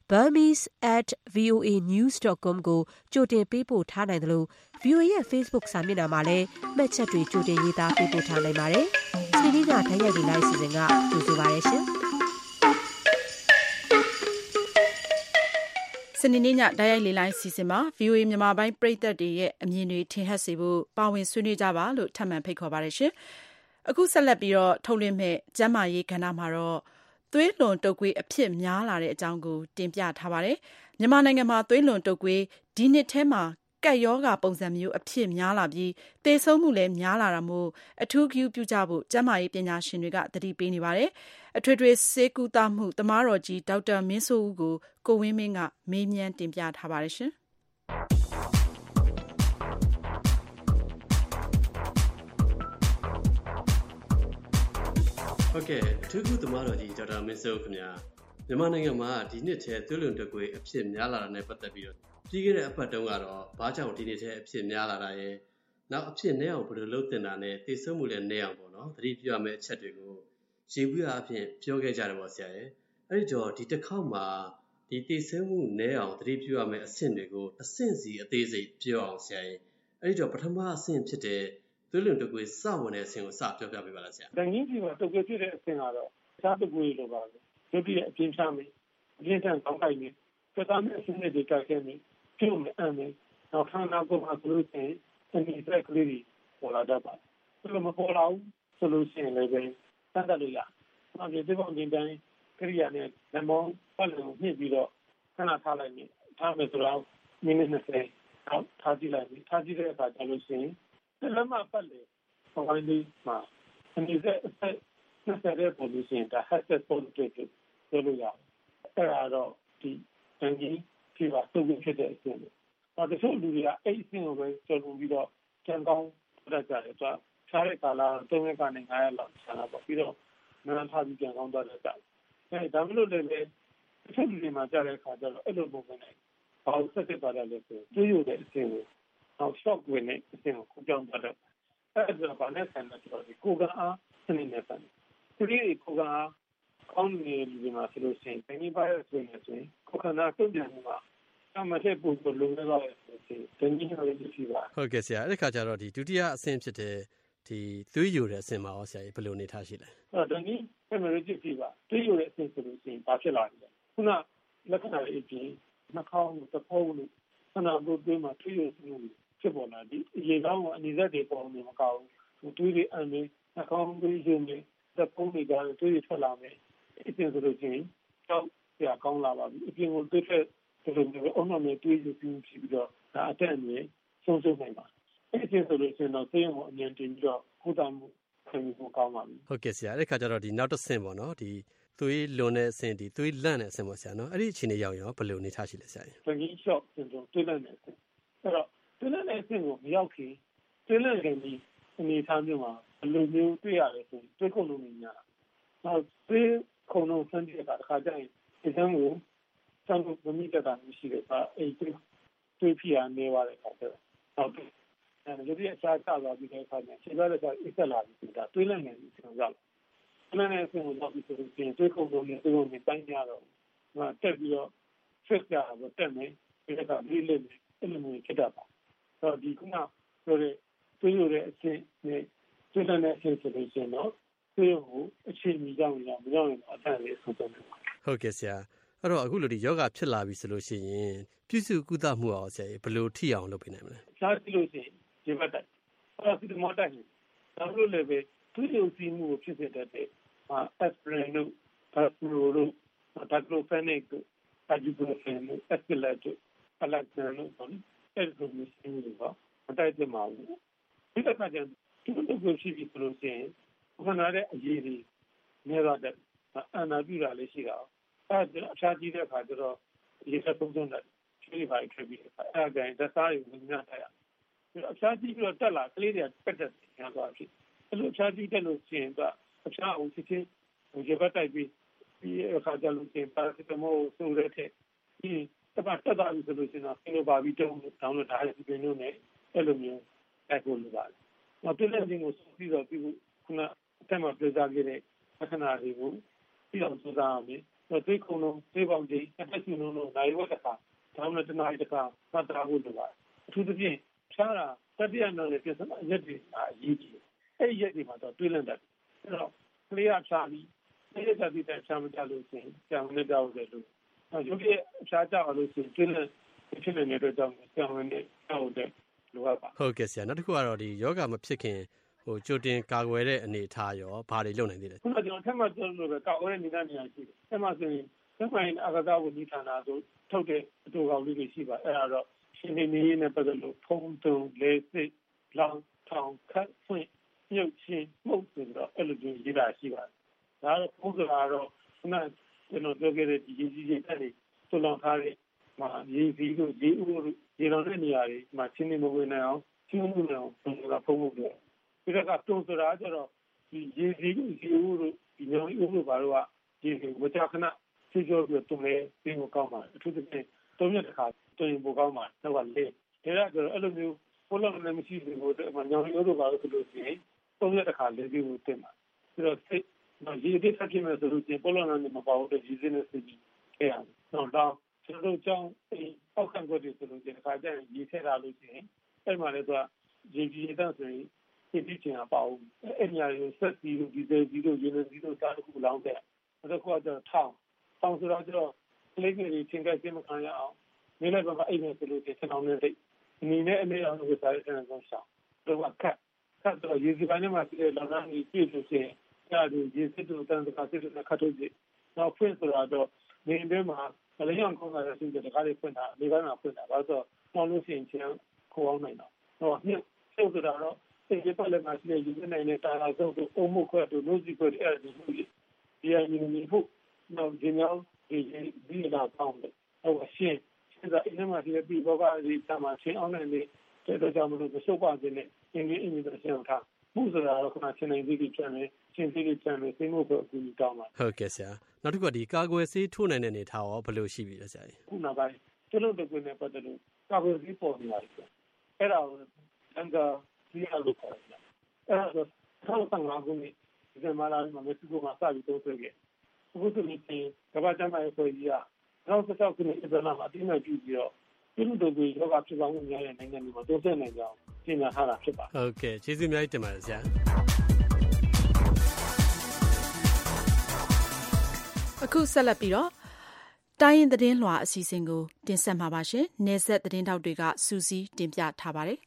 burmese@voanews.com ကိုကြိုတင်ပေးပို့ထားနိုင်သလို VOA ရဲ့ Facebook စာမျက်နှာမှာလည်းမှတ်ချက်တွေကြိုတင်ရေးသားပေးပို့ထားနိုင်ပါတယ်။စနေနေ့ညဓာတ်ရိုက်တွေလိုက်စီစဉ်ကကြိုဆိုပါရရှင်။စနေနေ့ညဓာတ်ရိုက်လေလိုင်းစီစဉ်မှာ VOA မြန်မာပိုင်းပရိသတ်တွေရဲ့အမြင်တွေထင်ဟပ်စေဖို့ပါဝင်ဆွေးနွေးကြပါလို့ထပ်မံဖိတ်ခေါ်ပါရရှင်။အခုဆက်လက်ပြီးတော့ထုတ်လွှင့်မဲ့ကျန်းမာရေးကဏ္ဍမှာတော့သွေးလွန်တုပ်ကွေးအဖြစ်များလာတဲ့အကြောင်းကိုတင်ပြထားပါတယ်။မြန်မာနိုင်ငံမှာသွေးလွန်တုပ်ကွေးဒီနှစ်ထဲမှာကပ်ရောဂါပုံစံမျိုးအဖြစ်များလာပြီးသေဆုံးမှုလည်းများလာတာမို့အထူးဂရုပြုကြဖို့ကျန်းမာရေးပညာရှင်တွေကသတိပေးနေပါတယ်။အထွေထွေဆေးကုသမှုသမားတော်ကြီးဒေါက်တာမင်းစိုးဦးကိုကိုဝင်းမင်းကမေးမြန်းတင်ပြထားပါတယ်ရှင်။ဟုတ်ကဲ့အထူးကုသမားတော်ကြီးဒေါက်တာမင်းစိုးခင်ဗျာမြန်မာနိုင်ငံမှာဒီနှစ်ထဲသွေးလွန်တုပ်ကွေးအဖြစ်များလာတာနဲ့ပတ်သက်ပြီးတော့ပြီးခဲ့တဲ့အပတ်တုန်းကတော့ဘာကြောင့်ဒီနေ့ထဲအဖြစ်များလာတာရဲ့နောက်အဖြစ်နည်းအောင်ဘယ်လိုလုပ်တင်တာနဲ့သေဆုံးမှုလည်းနည်းအောင်ပေါ့နော်သတိပြုရမယ့်အချက်တွေကိုရေဘူးအဖြစ်ပြောခဲ့ကြတယ်ပေါ့ဆရာရဲ့အဲ့ဒီတော့ဒီတစ်ခေါက်မှာဒီသေဆုံးမှုနည်းအောင်သတိပြုရမယ့်အဆင့်တွေကိုအဆင့်စီအသေးစိတ်ပြောအောင်ဆရာရဲ့အဲ့ဒီတော့ပထမအဆင့်ဖြစ်တဲ့သွေးလွန်တုပ်ကွေးစဝင်တဲ့အဆင့်ကိုစပြောပြပေးပါလားဆရာ။ဒန်ကြီးကြီးမှာတုပ်ကွေးဖြစ်တဲ့အဆင့်ကတော့စားတုပ်ကွေးလိုပါပဲ။ရုပ်တရက်အပြင်းချမယ်။အပြင်းထန်ကောင်းကိုက်မယ်။သက်သာမဲ့အဆင့်တွေတက်ခဲ့မယ်။ပြုံးမယ်အမ်းမယ်။နောက်ခန္ဓာကိုယ်မှာဆိုလို့ရှိရင်အနေအဆက်ကလေးတွေပေါ်လာတတ်ပါတယ်။ဘယ်လိုမပေါ်လာဘူးဆိုလို့ရှိရင်လည်းပဲစမ်းသပ်လို့ရတယ်။နောက်ဒီပုံတင်တိုင်းကိရိယာနဲ့လက်မောင်းပတ်လုံးညှစ်ပြီးတော့ခဏထားလိုက်မယ်။ထားမယ်ဆိုတော့မိနစ်20နောက်ထားကြည့်လိုက်ပြီ။ထားကြည့်တဲ့အခါကျလို့ရှိရင်လက်မပတ်လေဟိုပိုင်းလေးမှာအနေနဲ့အဆက်တဲ့ပုံလို့ရှိရင်ဒါ hazard positive ပြောလို့ရတယ်။အဲ့ဒါတော့ဒီတန်ကြီးဖြစ်ပါတုပ်ဖြစ်တဲ့အဆင့်။တချို့လူတွေကအဲ့အဆင့်ကိုပဲကျော်လွန်ပြီးတော့ကြံကောင်းတတ်ကြတယ်။ခြားတဲ့ကာလ3ရက်ကနေ9ရက်လောက်ခြားတာပေါ့ပြီးတော့နားထားပြီးကြံကောင်းတတ်တယ်။အဲ့ဒါမှမဟုတ်လည်းတချို့လူတွေမှာကြားတဲ့အခါကျတော့အဲ့လိုပုံစံနဲ့ဘာလို့ဆက်တက်သွားတယ်လဲဆိုတွေးရတဲ့အဆင့်ကိုနောက် shock ဝင်တဲ့အဆင့်ကိုကြောင်းတတ်တယ်။အဲ့ဒါကဘာနဲ့ဆိုင်လဲဆိုတော့ကိုယ်ကအားစနစ်နဲ့ဆိုင်။ဒီကိုယ်ကအားကောင်းနေလူတွေမှာဆိုလို့ရှိရင်တနည်းပါးဆိုရင်ကိုယ်ခန္ဓာတုံ့ပြန်မှုမှာအမှန်တည်းပုံစံလုံးဝဆိုရင်တနည်းအားဖြင့်ဖြစ်ပါဟုတ်ကဲ့ဆရာအဲ့ဒီခါကျတော့ဒီဒုတိယအဆင့်ဖြစ်တဲ့ဒီသွေးယိုတဲ့အဆင့်မှာရောဆရာကြီးဘယ်လိုနေထားရှိလဲတနည်း hemorrhagic fever သွေးယိုတဲ့အဆင့်ဆိုလို့ရှိရင်ဘာဖြစ်လာလဲခုနလက္ခဏာတွေအပြင်နှာခေါင်းသဘောလို့ခန္ဓာကိုယ်သွေးမှာသွေးယိုမှုဖြစ်ပေါ်လာဒီရေကောင်းအနေနဲ့တွေပေါ်နေမကောင်းဘူးသွေးတွေအမ်းနေနှာခေါင်းသွေးယိုနေသဘောတွေကသွေးတွေထွက်လာမယ်အပြင်ဆိုလို့ရှိရင်ကြောက်ရကောင်းလာပါပြီအပြင်ကိုသွေးထွက်ဒီလိုမျိုးအုံနောက်နဲ့တွေးယူပြီးတော့ဒါအတက်အမြင့်ဆုံးရှုံးနိုင်ပါအဲ့ဒီဆိုလို့ရှိရင်တော့ဆေးရုံကိုအမြန်တင်ပြီးတော့ကုသမှုခံယူဖို့ကောင်းပါပြီဟုတ်ကဲ့ဆရာအဲ့ဒီခါကျတော့ဒီနောက်တစ်ဆင့်ပေါ့နော်ဒီသွေးလွန်တဲ့အဆင့်ဒီသွေးလန့်တဲ့အဆင့်ပေါ့ဆရာနော်အဲ့ဒီအခြေအနေရောက်ရောဘယ်လိုနေထားရှိလဲဆရာကြီးသွေးရှော့ဆိုတော့သွေးလန့်တဲ့အဆင့်အဲ့တော့သွေးလန့်တဲ့အဆင့်ကိုမရောက်ခင်သွေးလန့်ခင်ဒီအနေအထားမျိုးမှာဘယ်လိုမျိုးတွေ့ရလဲဆိုသွေးခုန်လုံးနေညာနောက်သွေးခုန်လုံးဆန်းတဲ့အခါကျရင်ဒီစမ်းကိုစမ်းလို့မမိတတ်တာမရှိတယ်အဲ့သွေးဖိအားနေသွားတဲ့အခါကျတော့ဟုတ်ကဲ့အဲဒီလိုအစားချသွားပြီးတဲ့အခါကျရင်ခြေသွားတဲ့အခါအစ်ဆက်လာပြီးဒါသွေးလန့်နေပြီဆိုတော့သွေးလန့်နေတဲ့အဆင့်ကိုတော့ပြီးဆိုရင်သွေးခုန်လုံးနဲ့သွေးလုံးနဲ့တိုင်းကြတော့တက်ပြီးတော့ဆက်ကြတော့တက်မယ်ဒီကလေးလေးအဲ့လိုမျိုးဖြစ်တတ်ပါတော့ဒီခုနဆိုတဲ့သွေးရတဲ့အဆင့်နဲ့သွေးလန့်တဲ့အဆင့်ဆိုလို့ရှိရင်တော့သွေးကိုအချိန်မီကြောင်းမကြောင်းရင်အတန်လေးဆုံးဆုံးတယ်ဟုတ်ကဲ့ဆရာအဲ့တော့အခုလိုဒီယောဂဖြစ်လာပြီဆိုလို့ရှိရင်ပြုစုကုသမှုအောင်ဆရာဘယ်လိုထိအောင်လုပ်ပေးနိုင်မလဲရှားကြည့်လို့ရှိရင်ဒီဘက်တိုက်အဲ့ဒီမော်တိုက်ဒါလို့လည်းပဲသူ့ရုပ်စီးမှုကိုဖြစ်စေတတ်တဲ့aspirin တို့ Paxlovid တို့ Diclofenac တို့ Ibuprofen တို့ Actilat တို့ Alaxan တို့ပေါ့အဲ့ဒီလိုမျိုးစီးမှုတွေပေါ့မတိုက်သင့်ပါဘူးဒီတစ်ခါကျသူတို့ကိုရှိပြီဆိုလို့ရှိရင်ခဏတဲ့အရေးကြီးနေတော့တဲ့အနာပြတာလေးရှိတာအဲ့အချားကြီးတဲ့အခါကျတော့ရေစက်သုံးတဲ့ချွေးပါထွက်ပြီးအဲ့ဒါကရင်သက်သားတွေညှပ်ထားရအချားကြီးပြီးတော့တက်လာကလေးတွေပက်တက်ညာသွားဖြစ်အဲ့လိုအချားကြီးတက်လို့ရှိရင်ကအချားအောင်စစ်ချင်းရေဘက်တိုက်ပြီးဒီအခါကျလို့ရှိရင်ပါရာစီတမောဆိုရတဲ့ဒီတပတ်တက်သွားပြီဆိုလို့ရှိရင်တော့ကီလိုပါပြီးတုံးတောင်းလို့ဒါလည်းပြင်လို့နဲ့အဲ့လိုမျိုးတိုက်ဖို့လိုပါတယ်။နောက်ပြည်လက်ချင်းကိုစုပြီးတော့ပြီးခုနအထက်မှာပြောကြားခဲ့တဲ့လက္ခဏာတွေကိုပြီးအောင်စုစားရမယ်။သွေးခုံလုံးသွေးပေါင်ကြီးအသက်ရှင်လုံးနိုင်ဝက်တစ်ခါဒါမှမဟုတ်တစ်နာရီတစ်ခါမှတ်သားဖို့လိုပါတယ်။အထူးသဖြင့်ဖြားတာတတိယနောက်နဲ့ပြဿနာရက်တွေအရေးကြီးတယ်။အဲ့ဒီရက်တွေမှာတော့တွေးလန့်တတ်တယ်။အဲ့တော့ကလေးကဖြားပြီးအဲ့ဒီတက်ပြီးတက်ဖြားမကြလို့ရှိရင်ကြောင်နဲ့တောက်တယ်လို့ရုပ်ရည်ဖြားကြအောင်လို့ရှိရင်တွေးလန့်ဖြစ်နေတဲ့အတွက်ကြောင့်ကြောင်နဲ့တောက်တယ်လိုအပ်ပါဟုတ်ကဲ့ဆရာနောက်တစ်ခုကတော့ဒီယောဂမဖြစ်ခင်ကြိုတင်ကာကွယ်တဲ့အနေအထားရောဘာတွေလုပ်နိုင်သေးလဲခုနကကျွန်တော်ထပ်မပြောလို့ပဲကာကွယ်တဲ့နေတဲ့နေရာရှိတယ်။အဲ့မှာဆိုရင်သက်ဆိုင်အကစားဝန်ကြီးဌာနဆိုထုတ်တဲ့အတူကောင်လေးတွေရှိပါအဲ့ဒါတော့ရှင်နေနေနဲ့ပတ်သက်လို့ဖုံးတုံလေးစစ်လောင်ထောင်ခတ်ဖွင့်မြုပ်ချင်းမှုတ်ဆိုတော့အဲ့လိုမျိုးရေးတာရှိပါတယ်။ဒါတော့ပုံစံကတော့ခုနကျွန်တော်ပြောခဲ့တဲ့ဒီရေးကြီးတဲ့တွေသွလောင်ထားတဲ့မှာရေးစီတို့ရေးဦးတို့ရေလောင်တဲ့နေရာတွေမှာချင်းနေမဝင်နိုင်အောင်ချင်းမှုနေအောင်ပုံစံဖုံးဖို့ပြောပြီးတော့တုံးဆိုတာကျတော့ဒီရေးစီတို့ရေးဦးတို့ဒီညောင်ဦးတို့ဘာလို့ကရေးစီဝကြခဏစီကျော်ပြီးတုံးလဲပြီးကိုကောင်းပါတယ်အထူးသဖြင့်တုံးရတစ်ခါတုံးရင်ပိုကောင်းပါတယ်နောက်ကလေဒါကကျတော့အဲ့လိုမျိုးဘလုံးလည်းမရှိဘူးဟိုညောင်ဦးတို့ဘာလို့ဆိုလို့ရှိရင်တုံးရတစ်ခါလဲပြီးကိုတင်ပါပြီးတော့စိတ်ရေးတဲ့ဆက်ဖြစ်မဲ့ဆိုလို့ရှိရင်ဘလုံးလည်းမပေါ့တဲ့ရေးစင်းနဲ့စစ်ပြီးခဲ့ရတယ်တော့ကျွန်တော်တို့ကြောင့်အောက်ခံခွက်တွေဆိုလို့ဒီတစ်ခါကျရင်ရေးထည့်ထားလို့ရှိရင်အဲ့မှာလည်းသူကရေကြီးရတဲ့ဆိုရင်ဒီချင်တာပေါ့အဲ့ညာကိုဆက်ပြီးဒီဇယ်ကြီးတို့ရေနံကြီးတို့စားတစ်ခုလောင်းတဲ့အဲ့တော့ကတော့ထောင်းဆိုတော့ကျတော့ကလေးတွေချင်းကချင်းမခံရအောင်နေလည်းဘာအိမ်နဲ့ဆိုလို့ဒီကျွန်တော်နဲ့တိတ်အနေနဲ့အနေအောင်ကိုစားရတဲ့ကောင်ရှောင်းတော့ခတ်တော့ရေစီပိုင်းမှာရှိတဲ့လောင်းကြီးပြည့်လို့ရှိရင်အဲ့ဒါရေစစ်တို့တန်းတစ်ခါစစ်တို့ခတ်ထုတ်ကြည့်နောက်ဖွင့်ဆိုတော့နေထဲမှာဘယ်လိုအောင်ကောင်းတာလဲဆိုတော့ဒီကားလေးဖွင့်တာဒီကားမှာဖွင့်တာဘာလို့ဆိုတော့လို့ရှိရင်ချင်းခေါ်အောင်နိုင်တော့ညစ်ဆုပ်တာတော့စိတ်ပတ်လည်းမရှိတဲ့ယူနေနိုင်တဲ့တာလာဆုံးတို့အုံမှုခွက်တို့လို့စီခွက်အဲ့ဒီလိုဒီအရင်နေဖို့တော့ဒီnhauဒီလာကောင်းတယ်ဟိုရှင်းဒါအင်းမှာဒီပြီးဘောကဒီတမချင်းအောင်နိုင်တဲ့တော့ကြောင့်မလို့စုပ်ပါခြင်းနဲ့အင်းကြီးတော့ရှင်းထားမှုဆိုတာတော့ခဏချင်းနိုင်ပြီးပြန်မယ်ချင်းပြီးပြန်မယ်သိမှုကိုအကူအညီတောင်းပါဟုတ်ကဲ့ဆရာနောက်တစ်ခုကဒီကာကွယ်ဆေးထိုးနိုင်တဲ့အနေထားရောဘယ်လိုရှိပြီလဲဆရာကြီးခုနောက်ပိုင်းကျွန်တော်တို့ကနေပတ်သက်လို့ကာကွယ်ဆေးပေါ်နေပါတယ်အဲ့ဒါကိုအန်ကာဒီအလုပ်ခေါ်တယ်အဲ့ဒါဆို15ခုနှစ်ဒီမှာလာမှာမက်ဆီကိုမှာစပြီးသုံးဆွဲခဲ့အခုဆိုရင်ကမ္ဘာ့ကျန်းမာရေးအဖွဲ့ကြီးက2016ခုနှစ်အပြန်လာမှာအတိအမှန်ပြုပြီးတော့ပြည်သူတို့ကယောဂဖြစ်ပေါင်းမှုများတဲ့နိုင်ငံတွေမှာတိုးတက်နိုင်ကြအောင်ပြင်ဆင်ထားတာဖြစ်ပါတယ်ဟုတ်ကဲ့ကျေးဇူးအများကြီးတင်ပါတယ်ဆရာအခုဆက်လက်ပြီးတော့တိုင်းရင်သတင်းလွှာအစီအစဉ်ကိုတင်ဆက်မှာပါရှင်။နယ်ဆက်သတင်းတောက်တွေကစူးစီးတင်ပြထားပါတယ်။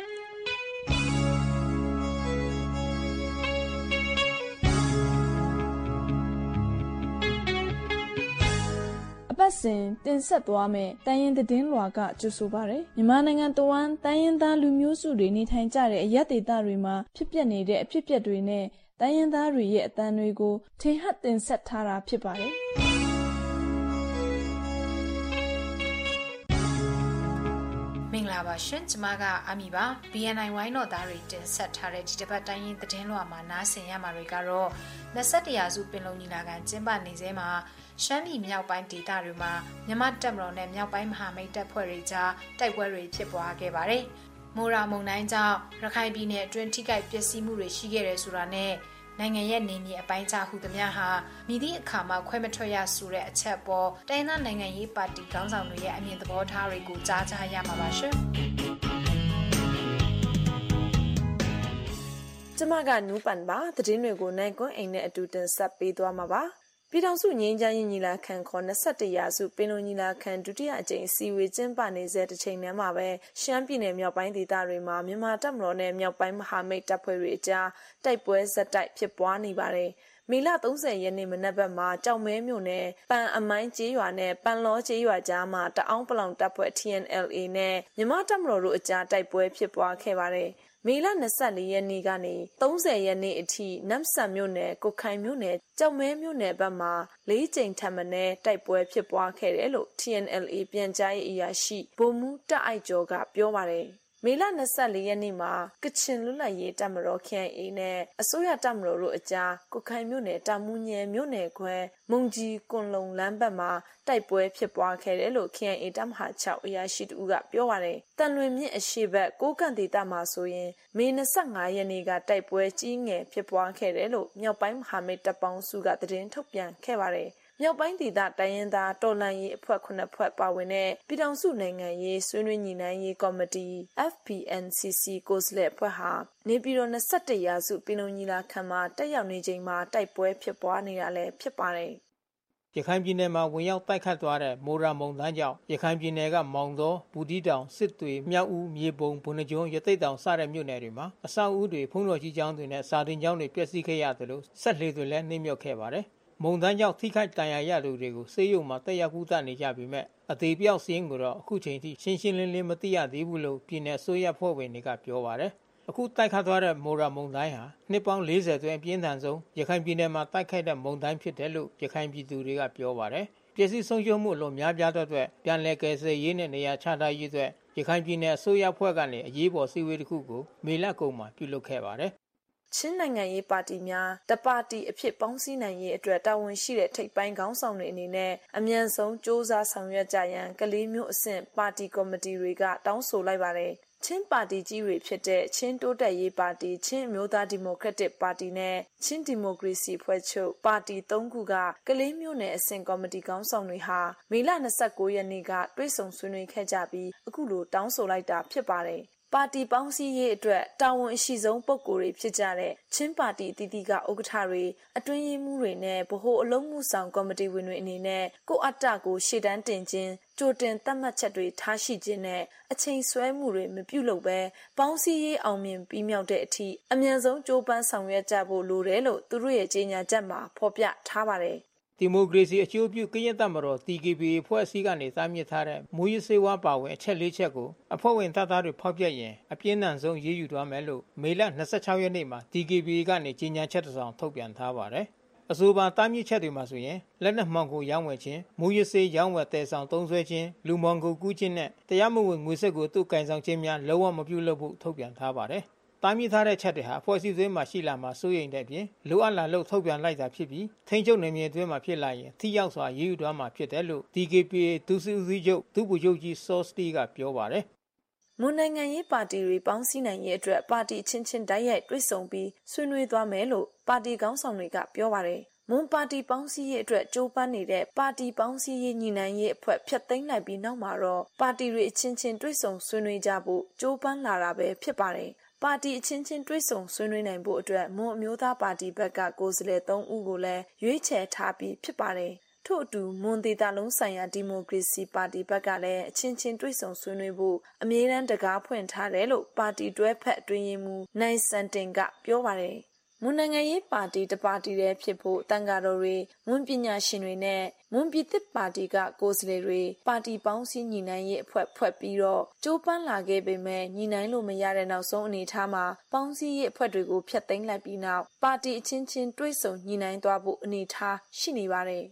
အပတ်စဉ်တင်ဆက်သွားမယ့်တိုင်းရင်သတင်းလွှာကကြိုဆိုပါရယ်မြန်မာနိုင်ငံတဝန်းတိုင်းရင်သားလူမျိုးစုတွေနေထိုင်ကြတဲ့အရပ်ဒေသတွေမှာဖြစ်ပျက်နေတဲ့အဖြစ်အပျက်တွေနဲ့တိုင်းရင်းသားတွေရဲ့အသံတွေကိုထင်ဟပ်တင်ဆက်ထားတာဖြစ်ပါတယ်။မင်္ဂလာပါရှင်ကျမကအမီပါ BNI ဝိုင်းတော်သားတွေတင်ဆက်ထားတဲ့ဒီတစ်ပတ်တိုင်းရင်းသတင်းလွှာမှာနားဆင်ရမှာတွေကတော့21ရာစုပင်လုံညီလာခံကျင်းပနေစေမှာရှမ်းပြည်မြောက်ပိုင်းဒေသတွေမှာမြန်မာတပ်မတော်နဲ့မြောက်ပိုင်းမဟာမိတ်တပ်ဖွဲ့တွေကြားတိုက်ပွဲတွေဖြစ်ပွားခဲ့ပါတယ်။မိုးရာမုန်တိုင်းကြောင့်ရခိုင်ပြည်နယ်အတွင်းထိခိုက်ပျက်စီးမှုတွေရှိခဲ့တယ်ဆိုတာနဲ့နိုင်ငံရဲ့နေမြေအပိုင်းကြားဟုသမျှဟာမိသည့်အခါမှခွဲမထွက်ရဆိုတဲ့အချက်ပေါ်တိုင်းသားနိုင်ငံရေးပါတီခေါင်းဆောင်တွေရဲ့အမြင်သဘောထားတွေကိုကြားကြရမှာပါရှင်။ကျမကနူးပန်ပါသတင်းတွေကိုနိုင်ကွန်းအိမ်နဲ့အတူတင်ဆက်ပေးသွားမှာပါ။ပြည်ထောင်စုငြိမ်းချမ်းရေးညီလာခံခေါ်21ရာစုပင်လုံညီလာခံဒုတိယအကြိမ်အစည်းအဝေးကျင်းပနေစေတဲ့ချိန်မှာပဲရှမ်းပြည်နယ်မြောက်ပိုင်းဒေသတွေမှာမြန်မာတပ်မတော်နဲ့မြောက်ပိုင်းမဟာမိတ်တပ်ဖွဲ့တွေအကြားတိုက်ပွဲဇက်တိုက်ဖြစ်ပွားနေပါတယ်။မေလ30ရက်နေ့မနက်ဘက်မှာကြောက်မဲမြို့နယ်ပန်အမိုင်းကျေးရွာနဲ့ပန်လောကျေးရွာကြားမှာတအောင်းပလောင်တပ်ဖွဲ့ TNLA နဲ့မြန်မာတပ်မတော်တို့အကြားတိုက်ပွဲဖြစ်ပွားခဲ့ပါတယ်။မေလ24ရက်နေ့ကနေ30ရက်နေ့အထိနမ်ဆန်မြို့နယ်ကိုခိုင်မြို့နယ်ကြောက်မဲမြို့နယ်ဘက်မှာ4ကြိမ်ထပ်မံတိုက်ပွဲဖြစ်ပွားခဲ့တယ်လို့ TNLA ပြန်ကြားရေးအရာရှိဗိုလ်မှူးတက်အိုက်ကျော်ကပြောပါတယ်။မေလ24ရက်နေ့မှာကချင်လွတ်လပ်ရေးတပ်မတော် KIA နဲ့အစိုးရတပ်မတော်တို့အကြားကုခိုင်မြို့နယ်တာမူညဲမြို့နယ်ခွဲမုံကြီးကွန်လုံလမ်းဘက်မှာတိုက်ပွဲဖြစ်ပွားခဲ့တယ်လို့ KIA တပ်မဟာ6အရာရှိတူကပြောပါတယ်။တန်လွင်မြစ်အရှေ့ဘက်ကိုကန့်ဒေသမှာဆိုရင်မေ25ရက်နေ့ကတိုက်ပွဲကြီးငယ်ဖြစ်ပွားခဲ့တယ်လို့မြောက်ပိုင်းမဟာမိတ်တပ်ပေါင်းစုကသတင်းထုတ်ပြန်ခဲ့ပါတယ်။မြောက်ပိုင်းဒေသတိုင်းရင်းသားတော်လှန်ရေးအဖွဲ့9ဖွဲ့ပါဝင်တဲ့ပြည်ထောင်စုနိုင်ငံရေးဆွေးနွေးညှိနှိုင်းရေးကော်မတီ FPNCC ကိုယ်စားလှယ်အဖွဲ့ဟာနေပြည်တော်21ရာစုပင်လုံညီလာခံမှာတက်ရောက်နေချိန်မှာတိုက်ပွဲဖြစ်ပွားနေတာလည်းဖြစ်ပါတယ်။ရခိုင်ပြည်နယ်မှာဝင်ရောက်တိုက်ခတ်သွားတဲ့မိုရာမုန်တိုင်းကြောင့်ရခိုင်ပြည်နယ်ကမောင်တော်၊ဘူးတီတောင်၊စစ်တွေ၊မြောက်ဦး၊မြေပုံ၊ဘုံကျွန်း၊ရသေ့တောင်စတဲ့မြို့နယ်တွေမှာအဆောက်အဦတွေဖုံးတော်ကြီးကျောင်းတွေနဲ့စာသင်ကျောင်းတွေပျက်စီးခဲ့ရတယ်လို့ဆက်လှေတွေလည်းနှိမ့်မြုပ်ခဲ့ပါတယ်။မုန်တိုင်းကြောင့်ထိခိုက်ဒဏ်ရာရသူတွေကိုဆေးရုံမှာတက်ရောက်ကုသနေကြပြီမဲ့အသေးပြောက်စင်းကိုတော့အခုချိန်ထိရှင်းရှင်းလင်းလင်းမသိရသေးဘူးလို့ပြည်နယ်အစိုးရဖွဲ့ဝင်တွေကပြောပါတယ်။အခုတိုက်ခတ်သွားတဲ့မိုရာမုန်တိုင်းဟာနှစ်ပေါင်း40အတွင်းအပြင်းထန်ဆုံးရခိုင်ပြည်နယ်မှာတိုက်ခိုက်တဲ့မုန်တိုင်းဖြစ်တယ်လို့ရခိုင်ပြည်သူတွေကပြောပါတယ်။ပြည်စည်းဆုံးရှုံးမှုလို့များပြားတဲ့အတွက်ပြန်လည်ကယ်ဆယ်ရေးနဲ့နေရာချထားရေးအတွက်ရခိုင်ပြည်နယ်အစိုးရဖွဲ့ကနေအရေးပေါ်စည်းဝေးတစ်ခုကိုမေလကုန်မှာပြုလုပ်ခဲ့ပါတယ်။ချင်းနိုင်ငံရေးပါတီများတပါတီအဖြစ်ပေါင်းစည်းနိုင်ရေးအတွက်တာဝန်ရှိတဲ့ထိပ်ပိုင်းခေါင်းဆောင်တွေအနေနဲ့အမြန်ဆုံးစ조사ဆောင်ရွက်ကြရန်ကလေးမျိုးအဆင့်ပါတီကော်မတီတွေကတောင်းဆိုလိုက်ပါတယ်။ချင်းပါတီကြီးတွေဖြစ်တဲ့ချင်းတိုးတက်ရေးပါတီချင်းအမျိုးသားဒီမိုကရက်တစ်ပါတီနဲ့ချင်းဒီမိုကရေစီဖွဲ့ချုပ်ပါတီ၃ခုကကလေးမျိုးနယ်အဆင့်ကော်မတီခေါင်းဆောင်တွေဟာမေလ29ရက်နေ့ကတွေ့ဆုံဆွေးနွေးခဲ့ကြပြီးအခုလိုတောင်းဆိုလိုက်တာဖြစ်ပါတယ်။ပါတီပေါင်းစည်းရေးအတွက်တာဝန်အရှိဆုံးပုဂ္ဂိုလ်တွေဖြစ်ကြတဲ့ချင်းပါတီအသီးသီးကဥက္ကဋ္ဌတွေအတွင်းရေးမှူးတွေနဲ့ဗဟိုအလုံးမှုဆောင်ကော်မတီဝင်တွေအနေနဲ့ကိုအတ္တကိုရှေ့တန်းတင်ခြင်းကြိုတင်သတ်မှတ်ချက်တွေထားရှိခြင်းနဲ့အချိန်ဆွဲမှုတွေမပြုလုပ်ဘဲပေါင်းစည်းရေးအောင်မြင်ပြီးမြောက်တဲ့အထိအမြန်ဆုံးကြိုးပမ်းဆောင်ရွက်ကြဖို့လိုတယ်လို့သူတို့ရဲ့ကြေညာချက်မှာဖော်ပြထားပါတယ်ဒီမိုကရေစီအကျိုးပြုကရင်တပ်မတော် TKBA ဖွဲ့စည်းကနေတားမြစ်ထားတဲ့မူရစေဝါပါဝင်အချက်၄ချက်ကိုအဖွဲ့ဝင်တပ်သားတွေဖောက်ပြရင်အပြင်းထန်ဆုံးရေးယူသွားမယ်လို့မေလ26ရက်နေ့မှာ TKBA ကနေကြေညာချက်တစ်စောင်ထုတ်ပြန်ထားပါတယ်။အဆိုပါတားမြစ်ချက်တွေမှာဆိုရင်လက်နက်မှောင်ခိုရောင်းဝယ်ခြင်းမူရစေရောင်းဝယ်တည်ဆောင်သုံးစွဲခြင်းလူမှောင်ခိုကူးခြင်းနဲ့တရားမဝင်ငွေစက်ကိုသူ့ကင်ဆောင်ခြင်းများလုံးဝမပြုလုပ်ဖို့ထုတ်ပြန်ထားပါတယ်တားမြစ်ထားတဲ့ချက်တွေဟာဖွဲ့စည်းသွင်းမှာရှိလာမှာစိုးရိမ်တဲ့အပြင်လိုအပ်လာလို့ထုတ်ပြန်လိုက်တာဖြစ်ပြီးထိန်းချုပ်နယ်မြေအတွင်းမှာဖြစ်လာရင်ထိရောက်စွာရေးယူသွားမှာဖြစ်တယ်လို့ DKPA ဒုစစ်ဦးစီးချုပ်ဒုဗိုလ်ချုပ်ကြီးစောစတီကပြောပါတယ်မွန်နိုင်ငံရေးပါတီတွေပေါင်းစည်းနိုင်ရေးအတွက်ပါတီချင်းချင်းတိုက်ရိုက်တွေ့ဆုံပြီးဆွေးနွေးသွားမယ်လို့ပါတီခေါင်းဆောင်တွေကပြောပါတယ်မွန်ပါတီပေါင်းစည်းရေးအတွက်ကြိုးပမ်းနေတဲ့ပါတီပေါင်းစည်းရေးညီနိုင်ရေးအဖွဲ့ဖျက်သိမ်းလိုက်ပြီးနောက်မှာတော့ပါတီတွေအချင်းချင်းတွေ့ဆုံဆွေးနွေးကြဖို့ကြိုးပမ်းလာတာပဲဖြစ်ပါတယ်ပါတီအချင်းချင်းတွေ့ဆုံဆွေးနွေးနိုင်ဖို့အတွက်မွန်အမျိုးသားပါတီဘက်ကကိုယ်စားလှယ်3ဦးကိုလည်းရွေးချယ်ထားပြီးဖြစ်ပါတယ်ထို့အတူမွန်ဒေသလုံးဆိုင်ရာဒီမိုကရေစီပါတီဘက်ကလည်းအချင်းချင်းတွေ့ဆုံဆွေးနွေးဖို့အမြဲတမ်းတကားဖွင့်ထားတယ်လို့ပါတီတွဲဖက်အတွင်းရေးမှူးနိုင်စန်တင်ကပြောပါတယ်မွန်နိုင်ငံရေးပါတီတပါတီတည်းဖြစ်ဖို့တန်ဃာတော်တွေမွန်ပညာရှင်တွေနဲ့မွန်ပြည်သစ်ပါတီကကိုယ်စားလှယ်တွေပါတီပေါင်းစည်းညီနိုင်ရေးအဖွဲ့ဖွဲ့ပြီးတော့ကြိုးပမ်းလာခဲ့ပေမဲ့ညီနိုင်လို့မရတဲ့နောက်ဆုံးအနေအထားမှာပေါင်းစည်းရေးအဖွဲ့တွေကိုဖျက်သိမ်းလိုက်ပြီးနောက်ပါတီအချင်းချင်းတွဲဆုံညီနိုင်သွားဖို့အနေအထားရှိနေပါတယ်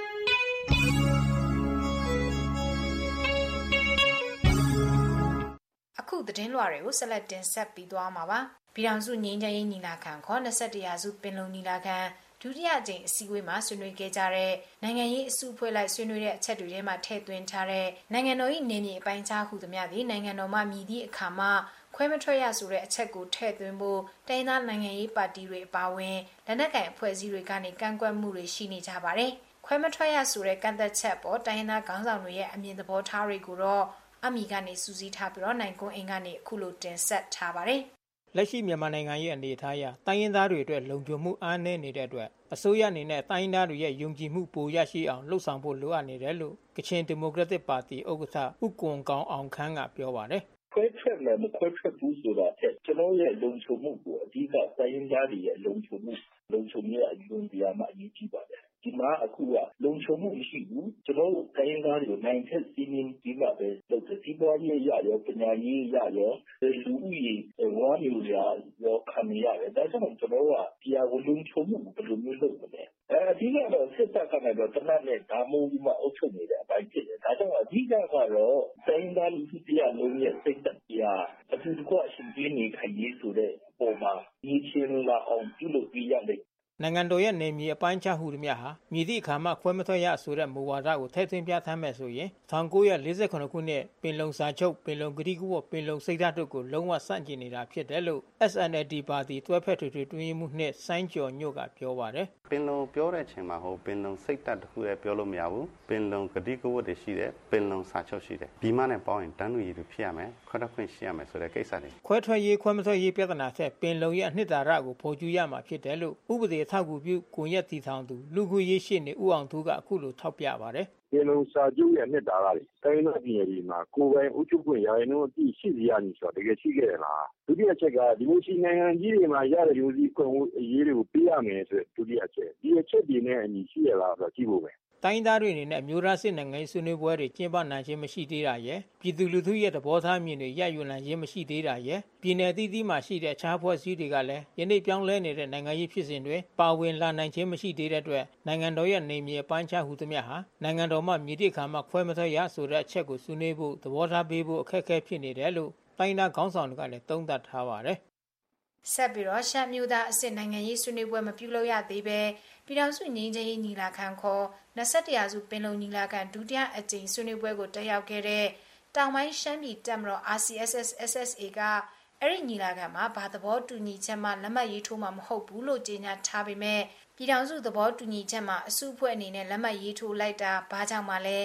အခုသတင်းလွှာတွေကိုဆက်လက်တင်ဆက်ပြီးသွားမှာပါပြည်ထောင်စုငြိမ်းချမ်းရေးညီလာခံခေါ်21ရာစုပင်လုံညီလာခံဒုတိယကြိမ်အစည်းအဝေးမှာဆွေးနွေးခဲ့ကြတဲ့နိုင်ငံရေးအစုအဖွဲ့လိုက်ဆွေးနွေးတဲ့အချက်တွေထဲမှာထည့်သွင်းထားတဲ့နိုင်ငံတော်၏နေမြေအပိုင်းခြားဟုသမျှသည်နိုင်ငံတော်မှမြည်သည့်အခါမှခွဲမထွက်ရဆိုတဲ့အချက်ကိုထည့်သွင်းဖို့တိုင်းသားနိုင်ငံရေးပါတီတွေအပါအဝင်လက်နက်ကိုင်အဖွဲ့အစည်းတွေကနေကန့်ကွက်မှုတွေရှိနေကြပါတယ်ခွဲမထွက်ရဆိုတဲ့ကန့်သက်ချက်ပေါ်တိုင်းသားခေါင်းဆောင်တွေရဲ့အမြင်သဘောထားတွေကိုတော့အမိကနေစူးစီးထားပြီးတော့နိုင်ကွန်းအင်ကနေအခုလိုတင်ဆက်ထားပါတယ်လက်ရှိမြန်မာနိုင်ငံရဲ့အနေအထားအရတိုင်းရင်းသားတွေအတွက်လုံခြုံမှုအားနည်းနေတဲ့အတွက်အစိုးရအနေနဲ့တိုင်းရင်းသားတွေရဲ့ယုံကြည်မှုပိုရရှိအောင်လှုံ့ဆော်ဖို့လိုအပ်နေတယ်လို့ကချင်ဒီမိုကရက်တစ်ပါတီဥက္ကဋ္ဌဦးကွန်ကောင်အောင်ခန်းကပြောပါတယ်ခွဲထွက်မယ်မခွဲထွက်ဘူးဆိုတာတဲ့ကျွန်တော်ရဲ့လုံခြုံမှုကိုအဓိကတိုင်းရင်းသားတွေရဲ့လုံခြုံမှုရဲ့အယူအဆမှာအရေးကြီးပါတယ်ဒီမှာအခုကလုံခြုံမှုမရှိဘူးကျွန်တော်တို့တိုင်းရင်းသားတွေကိုနိုင်ထက်စီးနှင်းပြီးမှပဲလုပ်တဲ့ဒီပေါ်ရေးရရောပညာရေးရရောလူဦးရေဝါမျိုးရာရောခံရတယ်ဒါကြောင့်ကျွန်တော်ကဒီအဝလုံခြုံမှုဘယ်လိုမျိုးလုပ်မလဲအဓိကတော့စစ်တပ်ကတော့တနက်နဲ့ဒါမိုးပြီးမှအုပ်ချုပ်နေတဲ့အပိုင်းဖြစ်တယ်ဒါကြောင့်အဓိကတော့တိုင်းသားလူထုတရားလုံးရဲ့စိတ်တရားအတူတကွအရှင်ပြင်းနေခိုင်ရေးဆိုတဲ့ပုံမှာဒီချင်းလာအောင်ပြုလုပ်ပြရမယ်နိုင်ငံတော်ရဲ့နေမြေအပိုင်းခြားမှုတွေများဟာမြည်သည့်အခါမှခွဲမထွက်ရဆိုတဲ့မူဝါဒကိုထည့်သွင်းပြဋ္ဌာန်းမယ်ဆိုရင်1948ခုနှစ်ပင်လုံစာချုပ်ပင်လုံကတိကဝတ်ပင်လုံစိတ်ဓာတ်တို့ကိုလုံးဝဆန့်ကျင်နေတာဖြစ်တယ်လို့ SNLD ပါတီတွဲဖက်ထွေထွေတွင်းမှုနှင့်စိုင်းကျော်ညို့ကပြောပါတယ်ပင်လုံပြောတဲ့အချိန်မှာပင်လုံစိတ်ဓာတ်တစ်ခုလည်းပြောလို့မရဘူးပင်လုံကတိကဝတ်တွေရှိတယ်ပင်လုံစာချုပ်ရှိတယ်ဒီမှနဲ့ပေါင်းရင်တန်းတူရည်တွေဖြစ်ရမယ်ခွဲထွက်ခွင့်ရှိရမယ်ဆိုတဲ့ကိစ္စတွေခွဲထွက်ရေးခွဲမထွက်ရေးပြဿနာထက်ပင်လုံရဲ့အနှစ်သာရကိုဖော်ကျူရမှာဖြစ်တယ်လို့ဥပဒေထောက်ကူပြုကွန်ရက်တည်ထောင်သူလူခွေရေးရှိနေဦးအောင်သူကအခုလိုထောက်ပြပါတယ်ပင်လုံစာချုပ်ရဲ့အနှစ်သာရတွေတိုင်းဒေသပြည်တွေမှာကိုယ်ပိုင်အုပ်ချုပ်ခွင့်ရာနှုန်းအပြည့်ရှိစီရနေဆိုတော့တကယ်ရှိခဲ့လားဒုတိယချက်ကဒီလိုရှိနိုင်ငံကြီးတွေမှာရတဲ့လူစည်းခွင့်အရေးတွေကိုပေးရမယ်ဆိုဒုတိယချက်ဒီအချက်တွေနဲ့အညီရှိရလားဆိုတော့ကြည့်ဖို့ပဲတိုင်းသားတွေအနေနဲ့အမျိုးသားစစ်နိုင်ငံရေးဆွေးနွေးပွဲတွေကျင်းပနိုင်ခြင်းမရှိသေးတာရဲ့ပြည်သူလူထုရဲ့သဘောထားမြင်တွေရယူနိုင်ခြင်းမရှိသေးတာရဲ့ပြည်내သီးသီးမှာရှိတဲ့အခြားဖွဲ့စည်းတွေကလည်းယနေ့ပြောင်းလဲနေတဲ့နိုင်ငံရေးဖြစ်စဉ်တွေပါဝင်လာနိုင်ခြင်းမရှိသေးတဲ့အတွက်နိုင်ငံတော်ရဲ့နေမြေအပိုင်းခြားဟူသမျှဟာနိုင်ငံတော်မှမြေတိခါမှခွဲမထွက်ရဆိုတဲ့အချက်ကိုဆွေးနွေးဖို့သဘောထားပေးဖို့အခက်အခဲဖြစ်နေတယ်လို့တိုင်းသားခေါင်းဆောင်တွေကလည်းသုံးသပ်ထားပါတယ်ဆက်ပြီးတော့ရှမ်းမျိုးသားအစစ်နိုင်ငံရေးဆွေးနွေးပွဲမပြုလုပ်ရသေးပဲပြည်ထောင်စုငြိမ်းချမ်းရေးညီလာခံခေါ်21ရာစုပင်လုံညီလာခံဒုတိယအကြိမ်ဆွေးနွေးပွဲကိုတက်ရောက်ခဲ့တဲ့တောင်ပိုင်းရှမ်းပြည်တပ်မတော် RCSS/SSA ကအဲ့ဒီညီလာခံမှာဘာသဘောတူညီချက်မှလက်မှတ်ရေးထိုးမှာမဟုတ်ဘူးလို့ကြေညာထားပေမဲ့ပြည်ထောင်စုသဘောတူညီချက်မှာအစုအဖွဲ့အနေနဲ့လက်မှတ်ရေးထိုးလိုက်တာဘာကြောင့်မှလဲ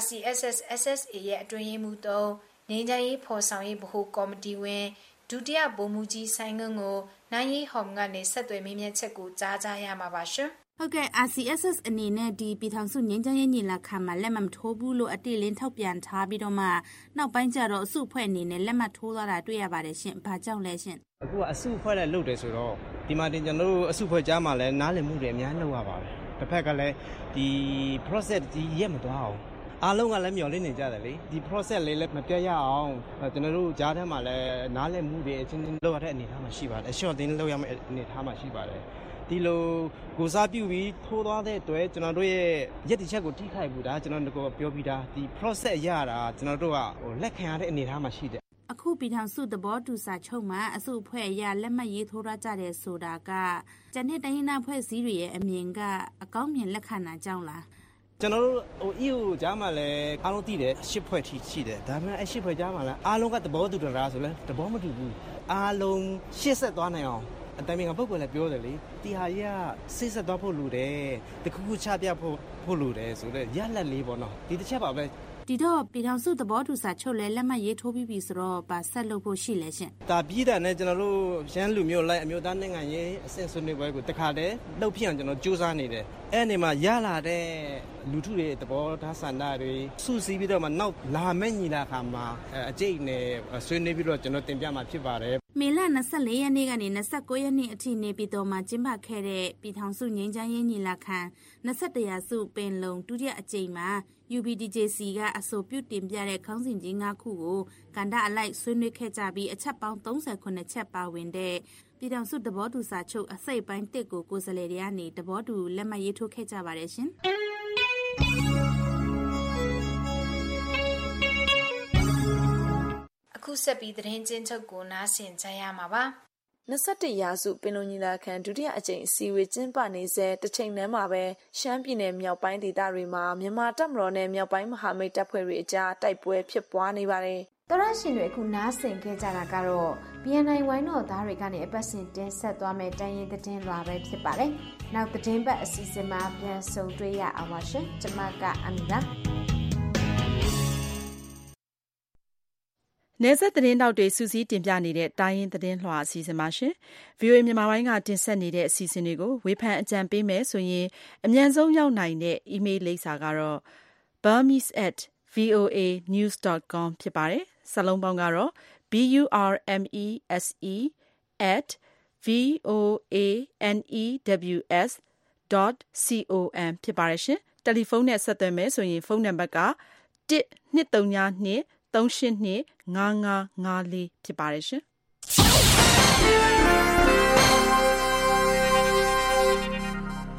RCSS/SSA ရဲ့အတွင်းရေးမှူး3ငြိမ်းချမ်းရေးဖော်ဆောင်ရေးဗဟိုကော်မတီဝင်ဒုတိယဗိုလ်မှူးကြီးဆိုင်ငုံကိုနိုင်ရီဟောင်ကနေဆက်သွယ်မေးမြန်းချက်ကိုကြားကြရမှာပါရှင်ဟုတ်ကဲ့ RCSS အနေနဲ့ဒီပြည်ထောင်စုငြိမ်းချမ်းရေးညီလာခံမှာလက်မှတ်ထိုးဘူးလို့အတိအလင်းထောက်ပြန်ထားပြီးတော့မှနောက်ပိုင်းကျတော့အစုအဖွဲ့အနေနဲ့လက်မှတ်ထိုးသွားတာတွေ့ရပါတယ်ရှင်။ဘာကြောင့်လဲရှင်။အခုကအစုအဖွဲ့လည်းလုပ်တယ်ဆိုတော့ဒီမှာတင်ကျွန်တော်တို့အစုအဖွဲ့ကြားမှာလည်းနားလည်မှုတွေအများကြီးလုပ်ရပါတယ်။တစ်ဖက်ကလည်းဒီ process ဒီရက်မသွားအောင်အားလုံးကလည်းမျှော်လင့်နေကြတယ်လေဒီ process လေးလည်းမပြတ်ရအောင်ကျွန်တော်တို့ကြားထဲမှာလည်းနားလည်မှုတွေအချင်းချင်းလုပ်ရတဲ့အနေအထားမှာရှိပါတယ်အလျှော့တင်းလုပ်ရမယ့်အနေအထားမှာရှိပါတယ်ဒီလိုကိုစားပြုပြီးထိုးသွားတဲ့အတွက်ကျွန်တော်တို့ရဲ့ရည်တည်ချက်ကိုထိခိုက်ဘူးဒါကျွန်တော်တို့ပြောပြီးသားဒီ process ရတာကျွန်တော်တို့ကလက်ခံရတဲ့အနေအထားမှာရှိတယ်အခုပြည်ထောင်စုသဘောတူစာချုပ်မှာအစုအဖွဲ့အရလက်မှတ်ရေးထိုးရကြတယ်ဆိုတာကကျန်တဲ့တိုင်းရင်းသားဖွဲ့စည်းတွေရဲ့အမြင်ကအကောင်းမြင်လက်ခံတာကြောင့်လားကျွန်တော်တို့EU ကြားမှာလည်းအားလုံးသိတယ်10ဖွဲ့ထိရှိတယ်ဒါပေမဲ့10ဖွဲ့ကြားမှာလည်းအားလုံးကသဘောတူတာဆိုလဲသဘောမတူဘူးအားလုံးရှေ့ဆက်သွားနိုင်အောင်အတိုင်းကပုဂ္ဂိုလ်လည်းပြောတယ်လေဒီဟာကြီးကစိတ်ဆက်သွားဖို့လိုတယ်တခုခုချပြဖို့လိုတယ်ဆိုတော့ရလက်လေးပေါ့နော်ဒီတစ်ချက်ပါပဲဒီတော့ပြည်ထောင်စုသဘောတူစာချုပ်လဲလက်မှတ်ရေးထိုးပြီးပြီဆိုတော့ဗာဆက်လုပ်ဖို့ရှိလဲရှင်ဒါပြီးတာနဲ့ကျွန်တော်တို့ရန်လူမျိုးလိုက်အမျိုးသားနိုင်ငံရေးအဆင့်ဆွေးနွေးပွဲကိုတခါတည်းလှုပ်ဖြစ်အောင်ကျွန်တော်စူးစမ်းနေတယ်အဲ့ဒီမှာရလာတဲ့လူထုတွေသဘောထားဆန္ဒတွေစုစည်းပြီးတော့မှနောက်လာမယ့်ညီလာခံမှာအကျိတ်နဲ့ဆွေးနွေးပြီးတော့ကျွန်တော်တင်ပြမှာဖြစ်ပါတယ်မေလ24ရက်နေ့ကနေ29ရက်နေ့အထိနေပြည်တော်မှာကျင်းပခဲ့တဲ့ပြည်ထောင်စုငြိမ်းချမ်းရေးညီလာခံ21ရာစုပင်လုံဒုတိယအကြိမ်မှာ UPDJC ကအဆိုပြုတင်ပြတဲ့ခေါင်းစဉ်ကြီး9ခုကိုကဏ္ဍအလိုက်ဆွေးနွေးခဲ့ကြပြီးအချက်ပေါင်း38ချက်ပါဝင်တဲ့ပြည်ထောင်စုသဘောတူစာချုပ်အစိတ်ပိုင်း1ကိုကိုယ်စားလှယ်တွေကနေသဘောတူလက်မှတ်ရေးထိုးခဲ့ကြပါတယ်ရှင်အခုဆက်ပြီးသတင်းချင်းချုပ်ကိုနားဆင်ကြရမှာပါ 21ရာစုပင်လုံညီလာခံဒုတိယအကြိမ်အစည်းအဝေးကျင်းပနေစေတစ်ချိန်တည်းမှာပဲရှမ်းပြည်နယ်မြောက်ပိုင်းဒေသတွေမှာမြန်မာတပ်မတော်နဲ့မြောက်ပိုင်းမဟာမိတ်တပ်ဖွဲ့တွေအကြားတိုက်ပွဲဖြစ်ပွားနေပါတယ်တော်ရရှင်တွေအခုနားဆင်ခဲ့ကြတာကတော့ BNI ဝိုင်းတော်သားတွေကနေအပတ်စဉ်တင်ဆက်သွားမယ့်တိုင်းရင်းသတင်းလွှာပဲဖြစ်ပါတယ်နောက်သတင်းပတ်အစီအစဉ်မှာပြန်ဆုံတွေ့ရအောင်ပါရှင်ကျွန်မကအမီပါနယ်စပ်သတင်းတောက်တွေစူးစီးတင်ပြနေတဲ့တိုင်းရင်းသတင်းလွှာအစီအစဉ်ပါရှင်။ VOA မြန်မာပိုင်းကတင်ဆက်နေတဲ့အစီအစဉ်တွေကိုဝေဖန်အကြံပေးမယ်ဆိုရင်အမြန်ဆုံးရောက်နိုင်တဲ့ email လိပ်စာကတော့ burmese@voanews.com ဖြစ်ပါတယ်။စာလုံးပေါင်းကတော့ burmese@voanews.com ဖြစ်ပါတယ်ရှင်။တယ်လီဖုန်းနဲ့ဆက်သွယ်မယ်ဆိုရင်ဖုန်းနံပါတ်က 1232 3825554ဖြစ်ပါတယ်ရှင်။ အမ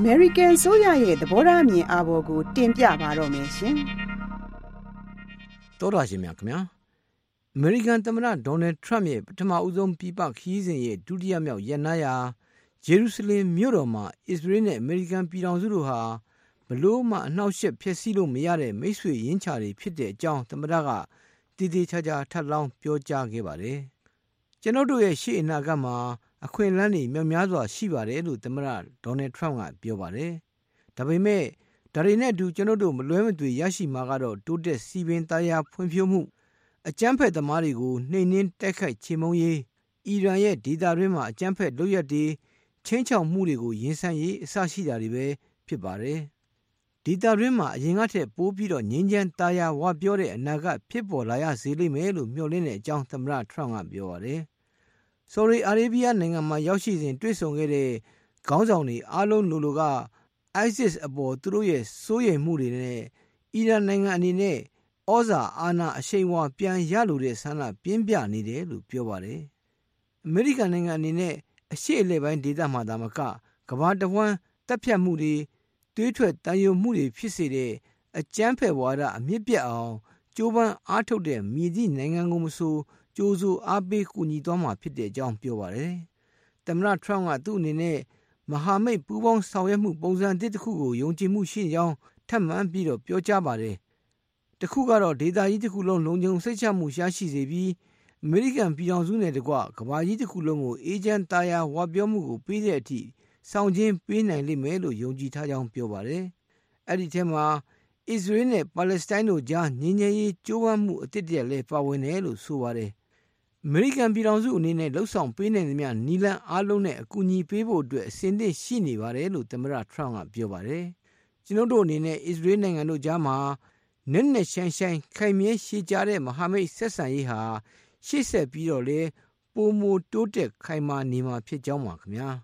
American ဆိုရရဲ့သဘောထားအမြင်အာဘော်ကိုတင်ပြပါတော့မယ်ရှင်။သောတာရှင်များခင်ဗျာ။ American သမ္မတ Donald Trump ရဲ့ပထမဦးဆုံးပြည်ပခရီးစဉ်ရဲ့ဒုတိယမြောက်ရက်နာရာဂျေရုဆလင်မြို့တော်မှာအစ္စရေးနဲ့ American ပြည်ထောင်စုတို့ဟာဘလို့မှအနှောက်အယှက်ဖြစ်စီလို့မရတဲ့မိတ်ဆွေရင်းချတွေဖြစ်တဲ့အကြောင်းသမ္မတကတည်တည်ချာချာထပ်လောင်းပြောကြားခဲ့ပါတယ်။ကျွန်တော်တို့ရဲ့ရှေ့အနာဂတ်မှာအခွင့်အလမ်းတွေမြောက်များစွာရှိပါတယ်လို့သမ္မတ Donald Trump ကပြောပါတယ်။ဒါပေမဲ့ဒါတွေနဲ့အတူကျွန်တော်တို့မလွဲမသွေရရှိမှာကတော့တိုးတက်စီပင်သားရဖွံ့ဖြိုးမှုအကြမ်းဖက်သမားတွေကိုနှိမ်နင်းတိုက်ခိုက်ချေမှုန်းရေးအီရန်ရဲ့ဒေသတွင်းမှာအကြမ်းဖက်လုပ်ရပ်တွေချင်းချောက်မှုတွေကိုရင်ဆိုင်ရေးအစရှိတာတွေပဲဖြစ်ပါတယ်။ဒေသတွင်းမှာအရင်ကထက်ပိုပြီးတော့ငြင်းချမ်းသားရဝပြောတဲ့အနာဂတ်ဖြစ်ပေါ်လာရစေလိမ့်မယ်လို့မျှော်လင့်တဲ့အကြောင်းသမ္မတ Trump ကပြောပါတယ်။ဆော်ဒီအာရေဗျနိုင်ငံမှာရောက်ရှိစဉ်တွေ့ဆုံခဲ့တဲ့ခေါင်းဆောင်တွေအားလုံးလိုက ISIS အပေါ်သူတို့ရဲ့စိုးရိမ်မှုတွေနဲ့အီရန်နိုင်ငံအနေနဲ့ဩဇာအာဏာအရှိန်အဝါပြန်ရလိုတဲ့ဆန္ဒပြင်းပြနေတယ်လို့ပြောပါတယ်။အမေရိကန်နိုင်ငံအနေနဲ့အရှေ့အလယ်ပိုင်းဒေသမှာသာမကကမ္ဘာတစ်ဝန်းတပ်ဖြတ်မှုတွေသွေးထွက်တန်ယိုမှုတွေဖြစ်စေတဲ့အကြမ်းဖက်ဝါဒအမြင့်ပြတ်အောင်ကြိုးပမ်းအားထုတ်တဲ့မြည်သည့်နိုင်ငံကိုမဆိုကြိုးစိုးအားပေးကူညီသွားမှာဖြစ်တဲ့အကြောင်းပြောပါတယ်။သမ္မတ Trump ကသူ့အနေနဲ့မဟာမိတ်ပူးပေါင်းဆောင်ရွက်မှုပုံစံတစ်ခုကိုယုံကြည်မှုရှိကြောင်းထပ်မံပြီးတော့ပြောကြားပါတယ်။တစ်ခုကတော့ဒေသကြီးတစ်ခုလုံးလုံခြုံစိတ်ချမှုရရှိစေပြီးအမေရိကန်ပြည်ထောင်စုနဲ့တကွကမ္ဘာကြီးတစ်ခုလုံးကိုအေဂျင့်သားရဝပြောမှုကိုပေးတဲ့အထိဆောင်ကျဉ်ပေးနိုင်လိမ့်မယ်လို့ယုံကြည်ထားကြောင်းပြောပါတယ်။အဲ့ဒီထဲမှာအစ္စရေးနဲ့ပါလက်စတိုင်းတို့ကြားငြိမ်းချမ်းရေးကြိုးပမ်းမှုအသစ်တည်းလည်းပါဝင်တယ်လို့ဆိုပါတယ်။အမေရိကန်ပြည်ထောင်စုအနေနဲ့လှုပ်ဆောင်ပေးနိုင်သမျှနီလန်အားလုံးနဲ့အကူအညီပေးဖို့အတွက်အစဉ်သင့်ရှိနေပါတယ်လို့သမ္မတ Trump ကပြောပါတယ်။ကျွန်တော်တို့အနေနဲ့အစ္စရေးနိုင်ငံတို့ကြားမှာနက်နက်ရှိုင်းရှိုင်းခိုင်မြဲရှည်ကြတဲ့မဟာမိတ်ဆက်ဆံရေးဟာရှေ့ဆက်ပြီးတော့လေပိုမိုတိုးတက်ခိုင်မာနေမှာဖြစ်ကြောင်းပါခင်ဗျာ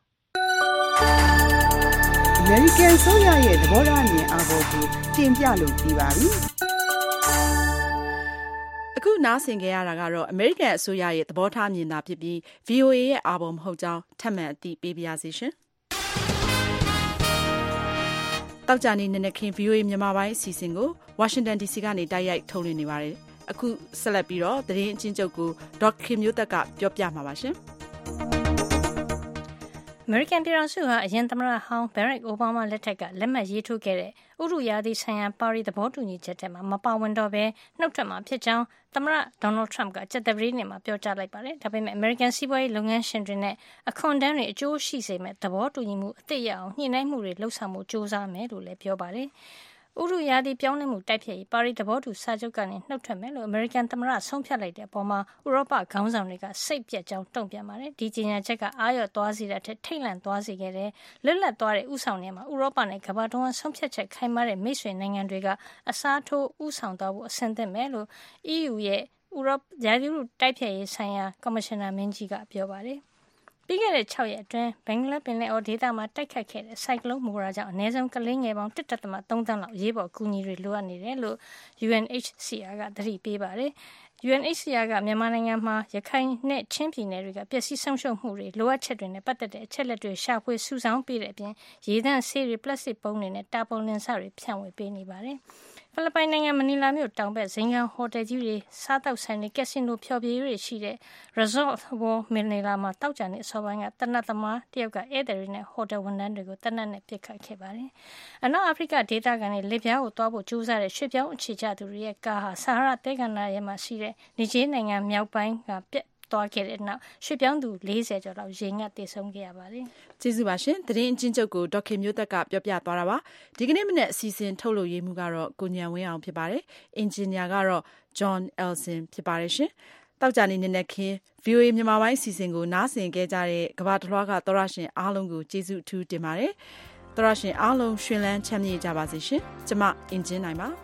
။ American ဆိုရရဲ့သဘောထားအမြင်အာဘော်ကိုတင်ပြလို့ပြီးပါပြီ။အခုနားဆင်ကြရတာကတော့ American အစိုးရရဲ့သဘောထားမြင်တာဖြစ်ပြီး VOA ရဲ့အာဘော်မဟုတ်ကြောင်းထပ်မံအသိပေးပါရစေရှင်။တောက်ကြနေနဲ့ခင် VOA မြန်မာပိုင်းအစီအစဉ်ကို Washington DC ကနေတိုက်ရိုက်ထုတ်လွှင့်နေပါတယ်။အခုဆက်လက်ပြီးတော့သတင်းအချင်းချုပ်ကိုဒေါက်ခင်မျိုးသက်ကပြောပြမှာပါရှင်။ American ပြည်ထောင်စုဟာအရင်သမ္မတဟောင်း Barack Obama လက်ထက်ကလက်မှတ်ရေးထိုးခဲ့တဲ့ဥတုရာသီဆိုင်ရာပါရီသဘောတူညီချက်ထဲမှာမပါဝင်တော့ဘဲနှုတ်ထွက်မှာဖြစ်ကြောင်းသမ္မတ Donald Trump ကကြာသပတေးနေ့မှာပြောကြားလိုက်ပါတယ်။ဒါပေမဲ့ American စီးပွားရေးလုပ်ငန်းရှင်တွေနဲ့အခွန်တန်းတွေအကျိုးရှိစေမဲ့သဘောတူညီမှုအသစ်ရအောင်ညှိနှိုင်းမှုတွေလှုပ်ဆောင်မှုစ조사မယ်လို့လည်းပြောပါတယ်။ဥတုရာသီပြောင်းလဲမှုတိုက်ဖျက်ရေးပါရီသဘောတူစာချုပ်ကနေနှုတ်ထွက်မယ်လို့အမေရိကန်သမ္မတဆုံးဖြတ်လိုက်တဲ့အပေါ်မှာဥရောပခေါင်းဆောင်တွေကစိတ်ပြတ်ကြောင်းတုံ့ပြန်ပါတယ်။ဒီကြေညာချက်ကအာရုံသွားစေတဲ့ထက်ထိတ်လန့်သွားစေခဲ့တဲ့လွတ်လပ်သွားတဲ့ဥဆောင်နေမှာဥရောပနဲ့ကမ္ဘာတော်ဆုံးဖြတ်ချက်ခိုင်မာတဲ့မိတ်ဆွေနိုင်ငံတွေကအစားထိုးဥဆောင်သွားဖို့အဆင်သင့်မယ်လို့ EU ရဲ့ဥရောပရာသီဥတုတိုက်ဖျက်ရေးဆိုင်ရာကော်မရှင်နာမင်းကြီးကပြောပါတယ်။ပြီးခဲ့တဲ့6ရက်အတွင်းဘင်္ဂလားပင်လယ်အော်ဒေသမှာတိုက်ခတ်ခဲ့တဲ့ဆိုင်ကလုန်းမိုရာကြောင့်အနည်းဆုံးကလေးငယ်ပေါင်း 1.3 သန်းလောက်ရေးပေါ်ကူညီတွေလိုအပ်နေတယ်လို့ UNHCR ကသတိပေးပါတယ်။ UNHCR ကမြန်မာနိုင်ငံမှာရခိုင်နဲ့ချင်းပြည်နယ်တွေကပျက်စီးဆုံးရှုံးမှုတွေလိုအပ်ချက်တွေနဲ့ပတ်သက်တဲ့အချက်လက်တွေရှာဖွေစုဆောင်းပေးတဲ့အပြင်ရေသန့်ဆေးတွေပလတ်စတစ်ပုံးတွေနဲ့တာပေါ်လင်စတွေဖြန့်ဝေပေးနေပါတယ်။ဖိလစ်ပိုင်နိုင်ငံမနီလာမြို့တောင်ဘက်ဇိမ်ခံဟိုတယ်ကြီးတွေစားတောက်ဆိုင်တွေကက်ဆီနိုဖျော်ဖြေရေးတွေရှိတဲ့ Resort World မနီလာမှာတောက်ကြနေအစောပိုင်းကတနတ်သမားတယောက်ကဧည့်သည်တွေနဲ့ဟိုတယ်ဝန်ထမ်းတွေကိုတနတ်နဲ့ပစ်ခတ်ခဲ့ပါတယ်။အနောက်အာဖရိကဒေသကနေလေပြားကိုတွားဖို့ကြိုးစားတဲ့ရွှေ့ပြောင်းအခြေချသူတွေရဲ့ကားဟာဆာဟာရတဲကန္နာရဲမှာရှိတဲ့နီဂျေးနိုင်ငံမြောက်ပိုင်းကပြက်သွားခဲ့တဲ့နောက်ရွှေ့ပြောင်းသူ40ကျော်လောက်ရေငတ်သေဆုံးခဲ့ရပါတယ်။ကျေးဇူးပါရှင်။သတင်းအချင်းချုပ်ကိုဒေါက်ခင်မျိုးသက်ကပြောပြသွားတာပါ။ဒီကနေ့မနေ့အစီအစဉ်ထုတ်လုပ်ရေးမှုကတော့ကိုညံဝင်းအောင်ဖြစ်ပါတယ်။အင်ဂျင်နီယာကတော့ John Elson ဖြစ်ပါတယ်ရှင်။တောက်ကြနေနဲ့ခင် VOA မြန်မာပိုင်းအစီအစဉ်ကိုနားဆင်ခဲ့ကြတဲ့ကမ္ဘာတစ်လွှားကသောရရှင်အားလုံးကိုကျေးဇူးအထူးတင်ပါတယ်။သောရရှင်အားလုံးရှင်လန်းချမ်းမြေ့ကြပါစေရှင်။ကျမအင်ဂျင်နိုင်ပါ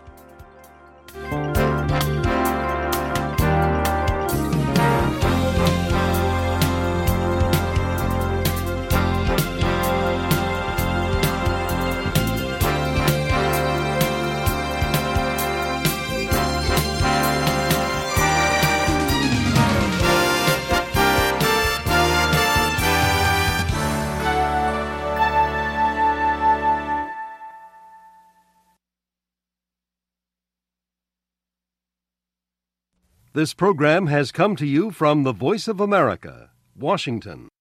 This program has come to you from the Voice of America, Washington.